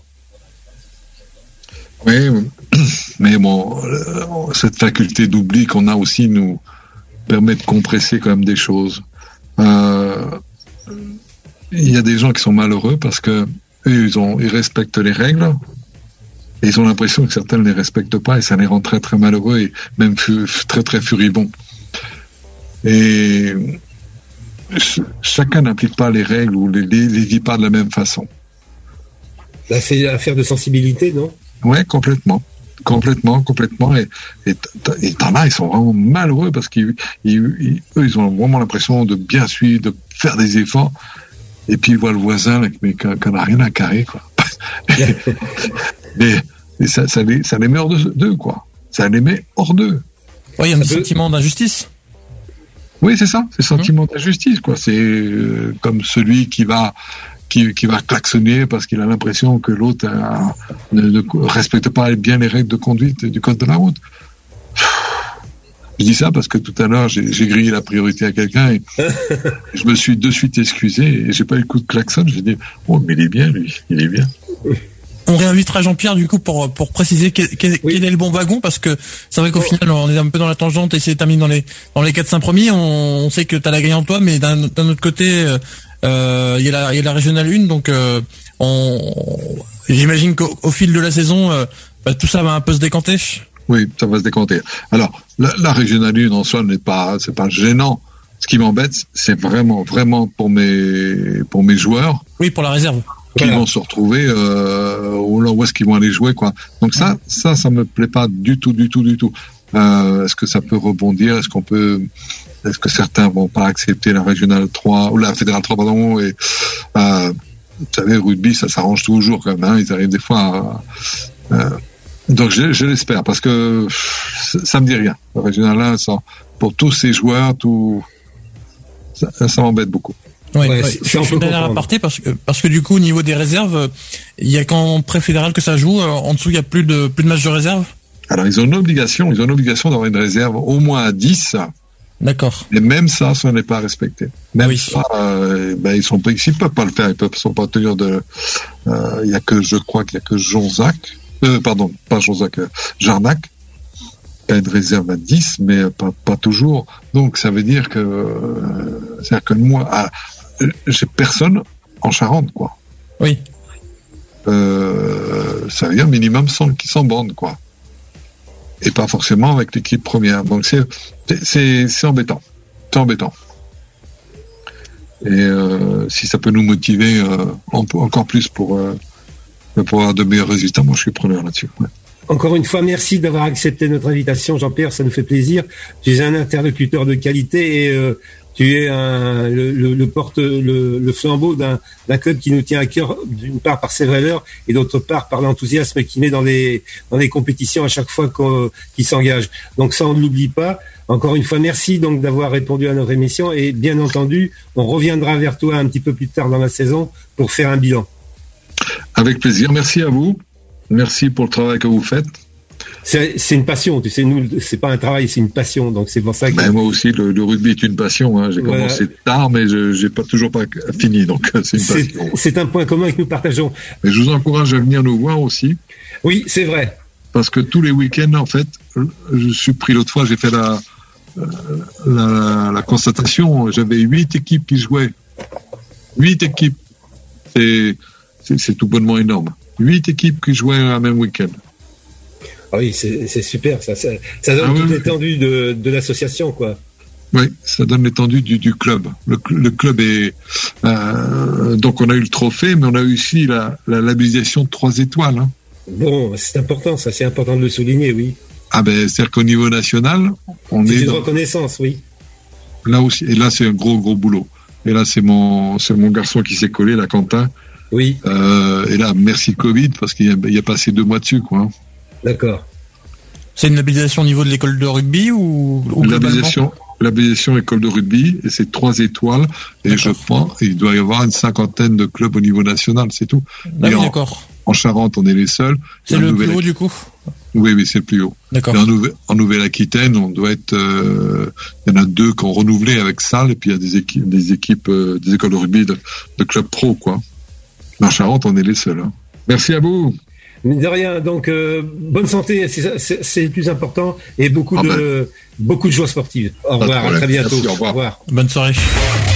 Speaker 3: Oui, mais bon, euh, cette faculté d'oubli qu'on a aussi nous permet de compresser quand même des choses. Euh, il y a des gens qui sont malheureux parce que eux, ils ont, ils respectent les règles et ils ont l'impression que certains ne les respectent pas et ça les rend très très malheureux et même fu- très très furibonds. Et ch- chacun n'applique pas les règles ou les, les, les vit pas de la même façon.
Speaker 2: Là, c'est affaire de sensibilité, non?
Speaker 3: Ouais, complètement. Complètement, complètement. Et, et, et t'en as, ils sont vraiment malheureux parce qu'ils, ils, ils, eux, ils ont vraiment l'impression de bien suivre, de faire des efforts. Et puis, ils voient le voisin, mais qu'on n'a rien à carrer, quoi. mais mais ça, ça, les, ça les met hors d'eux, quoi. Ça les met hors d'eux.
Speaker 5: Oui, il y a un sentiment d'injustice.
Speaker 3: Oui, c'est ça. C'est le sentiment d'injustice, quoi. C'est euh, comme celui qui va, Qui, qui va klaxonner parce qu'il a l'impression que l'autre a, ne, ne respecte pas bien les règles de conduite du code de la route. Je dis ça parce que tout à l'heure, j'ai, j'ai grillé la priorité à quelqu'un et je me suis de suite excusé et j'ai pas eu le coup de klaxon. J'ai dit, oh, mais il est bien, lui, il est bien.
Speaker 5: On réinvitera Jean-Pierre du coup pour pour préciser quel, quel, oui. quel est le bon wagon parce que c'est vrai qu'au oh. final on est un peu dans la tangente et c'est terminé dans les dans les quatre cinq premiers. On, on sait que t'as la gagne en toi, mais d'un, d'un autre côté, il euh, y a la il y a la régionale un, donc euh, on, j'imagine qu'au au fil de la saison, euh, bah, tout ça va un peu se décanter.
Speaker 3: Oui, ça va se décanter. Alors la, la régionale un en soi n'est pas c'est pas gênant. Ce qui m'embête, c'est vraiment vraiment pour mes pour mes joueurs.
Speaker 5: Oui, pour la réserve.
Speaker 3: Qui voilà. vont se retrouver euh, où est-ce qu'ils vont aller jouer, quoi. Donc ça, ça, ça me plaît pas du tout, du tout, du tout. Euh, est-ce que ça peut rebondir? Est-ce qu'on peut, est-ce que certains vont pas accepter la régionale trois ou la fédérale trois, pardon? Et euh, vous savez, rugby, ça s'arrange toujours quand même. Hein, ils arrivent des fois. À, euh, donc je, je l'espère parce que ça, ça me dit rien. La régionale un, ça, pour tous ces joueurs, tout, ça, ça m'embête beaucoup.
Speaker 5: Ouais, ouais, c'est, c'est une dernière aparté parce que parce que du coup au niveau des réserves, il y a qu'en pré-fédéral que ça joue. En dessous, il y a plus de plus de matchs de réserve.
Speaker 3: Alors ils ont une obligation, ils ont une obligation d'avoir une réserve au moins à dix.
Speaker 5: D'accord.
Speaker 3: Et même ça, ça n'est pas respecté. Même
Speaker 5: oui.
Speaker 3: ça, euh, ben ils sont pas, ils peuvent pas le faire, ils peuvent sont pas tenir de. Euh, il y a que je crois qu'il y a que Jonzac, euh, pardon, pas Jonzac, euh, Jarnac. Pas une réserve à dix, mais pas pas toujours. Donc ça veut dire que euh, c'est-à-dire que moi. À, j'ai personne en Charente, quoi.
Speaker 5: Oui.
Speaker 3: Euh, ça veut dire minimum cent, cent bandes, quoi. Et pas forcément avec l'équipe première. Donc c'est, c'est, c'est embêtant. C'est embêtant. Et euh, si ça peut nous motiver euh, encore plus pour, euh, mais pour avoir de meilleurs résultats, moi je suis preneur là-dessus. Ouais.
Speaker 2: Encore une fois, merci d'avoir accepté notre invitation, Jean-Pierre, ça nous fait plaisir. Tu es un interlocuteur de qualité et euh, tu es un, le, le, le porte, le, le flambeau d'un, d'un club qui nous tient à cœur, d'une part par ses valeurs et d'autre part par l'enthousiasme qu'il met dans les, dans les compétitions à chaque fois qu'on, qu'il s'engage. Donc ça, on ne l'oublie pas. Encore une fois, merci donc d'avoir répondu à notre émission et bien entendu, on reviendra vers toi un petit peu plus tard dans la saison pour faire un bilan.
Speaker 3: Avec plaisir, merci à vous. Merci pour le travail que vous faites.
Speaker 2: C'est, c'est une passion, tu sais, nous, c'est pas un travail, c'est une passion, donc c'est pour ça que...
Speaker 3: Ben, moi aussi, le, le rugby est une passion, hein. J'ai voilà. commencé tard, mais je j'ai pas toujours pas fini, donc c'est une
Speaker 2: c'est,
Speaker 3: passion.
Speaker 2: C'est un point commun que nous partageons.
Speaker 3: Et je vous encourage à venir nous voir aussi.
Speaker 2: Oui, c'est vrai.
Speaker 3: Parce que tous les week-ends, en fait, je suis pris l'autre fois, j'ai fait la, la, la, la constatation, j'avais huit équipes qui jouaient. Huit équipes. C'est, c'est, c'est tout bonnement énorme. Huit équipes qui jouaient un même week-end.
Speaker 2: Ah oui, c'est, c'est super, ça, ça, ça donne ah, toute oui, l'étendue de, de l'association, quoi.
Speaker 3: Oui, ça donne l'étendue du, du club. Le, le club est... Euh, donc on a eu le trophée, mais on a eu aussi la, la labellisation de trois étoiles. Hein.
Speaker 2: Bon, c'est important, ça, c'est important de le souligner, oui.
Speaker 3: Ah ben, c'est-à-dire qu'au niveau national, on
Speaker 2: c'est
Speaker 3: est...
Speaker 2: une
Speaker 3: dans...
Speaker 2: reconnaissance, oui.
Speaker 3: Là aussi, et là, c'est un gros, gros boulot. Et là, c'est mon, c'est mon garçon qui s'est collé, là, Quentin.
Speaker 2: Oui.
Speaker 3: Euh, et là, merci Covid, parce qu'il y a, il y a passé deux mois dessus, quoi.
Speaker 2: D'accord.
Speaker 5: C'est une labellisation au niveau de l'école de rugby ou, ou
Speaker 3: labellisation, labellisation école de rugby, et c'est trois étoiles. Et d'accord. Je pense, il doit y avoir une cinquantaine de clubs au niveau national, c'est tout.
Speaker 5: Ah oui,
Speaker 3: en,
Speaker 5: d'accord.
Speaker 3: En Charente, on est les seuls.
Speaker 5: C'est le plus haut, du coup?
Speaker 3: Oui, oui, c'est le plus haut.
Speaker 5: D'accord.
Speaker 3: Et en, Nouvel- en Nouvelle-Aquitaine, on doit être, euh, il y en a deux qui ont renouvelé avec Salles, et puis il y a des équipes, des équipes, euh, des écoles de rugby de, de clubs pro, quoi. En Charente, on est les seuls. Hein. Merci à vous.
Speaker 2: De rien, donc euh, bonne santé, c'est, c'est, c'est le plus important, et beaucoup ah de ben. beaucoup de joie sportive. Au revoir, à très bientôt.
Speaker 3: Merci, au revoir.
Speaker 2: Au revoir.
Speaker 5: Bonne soirée.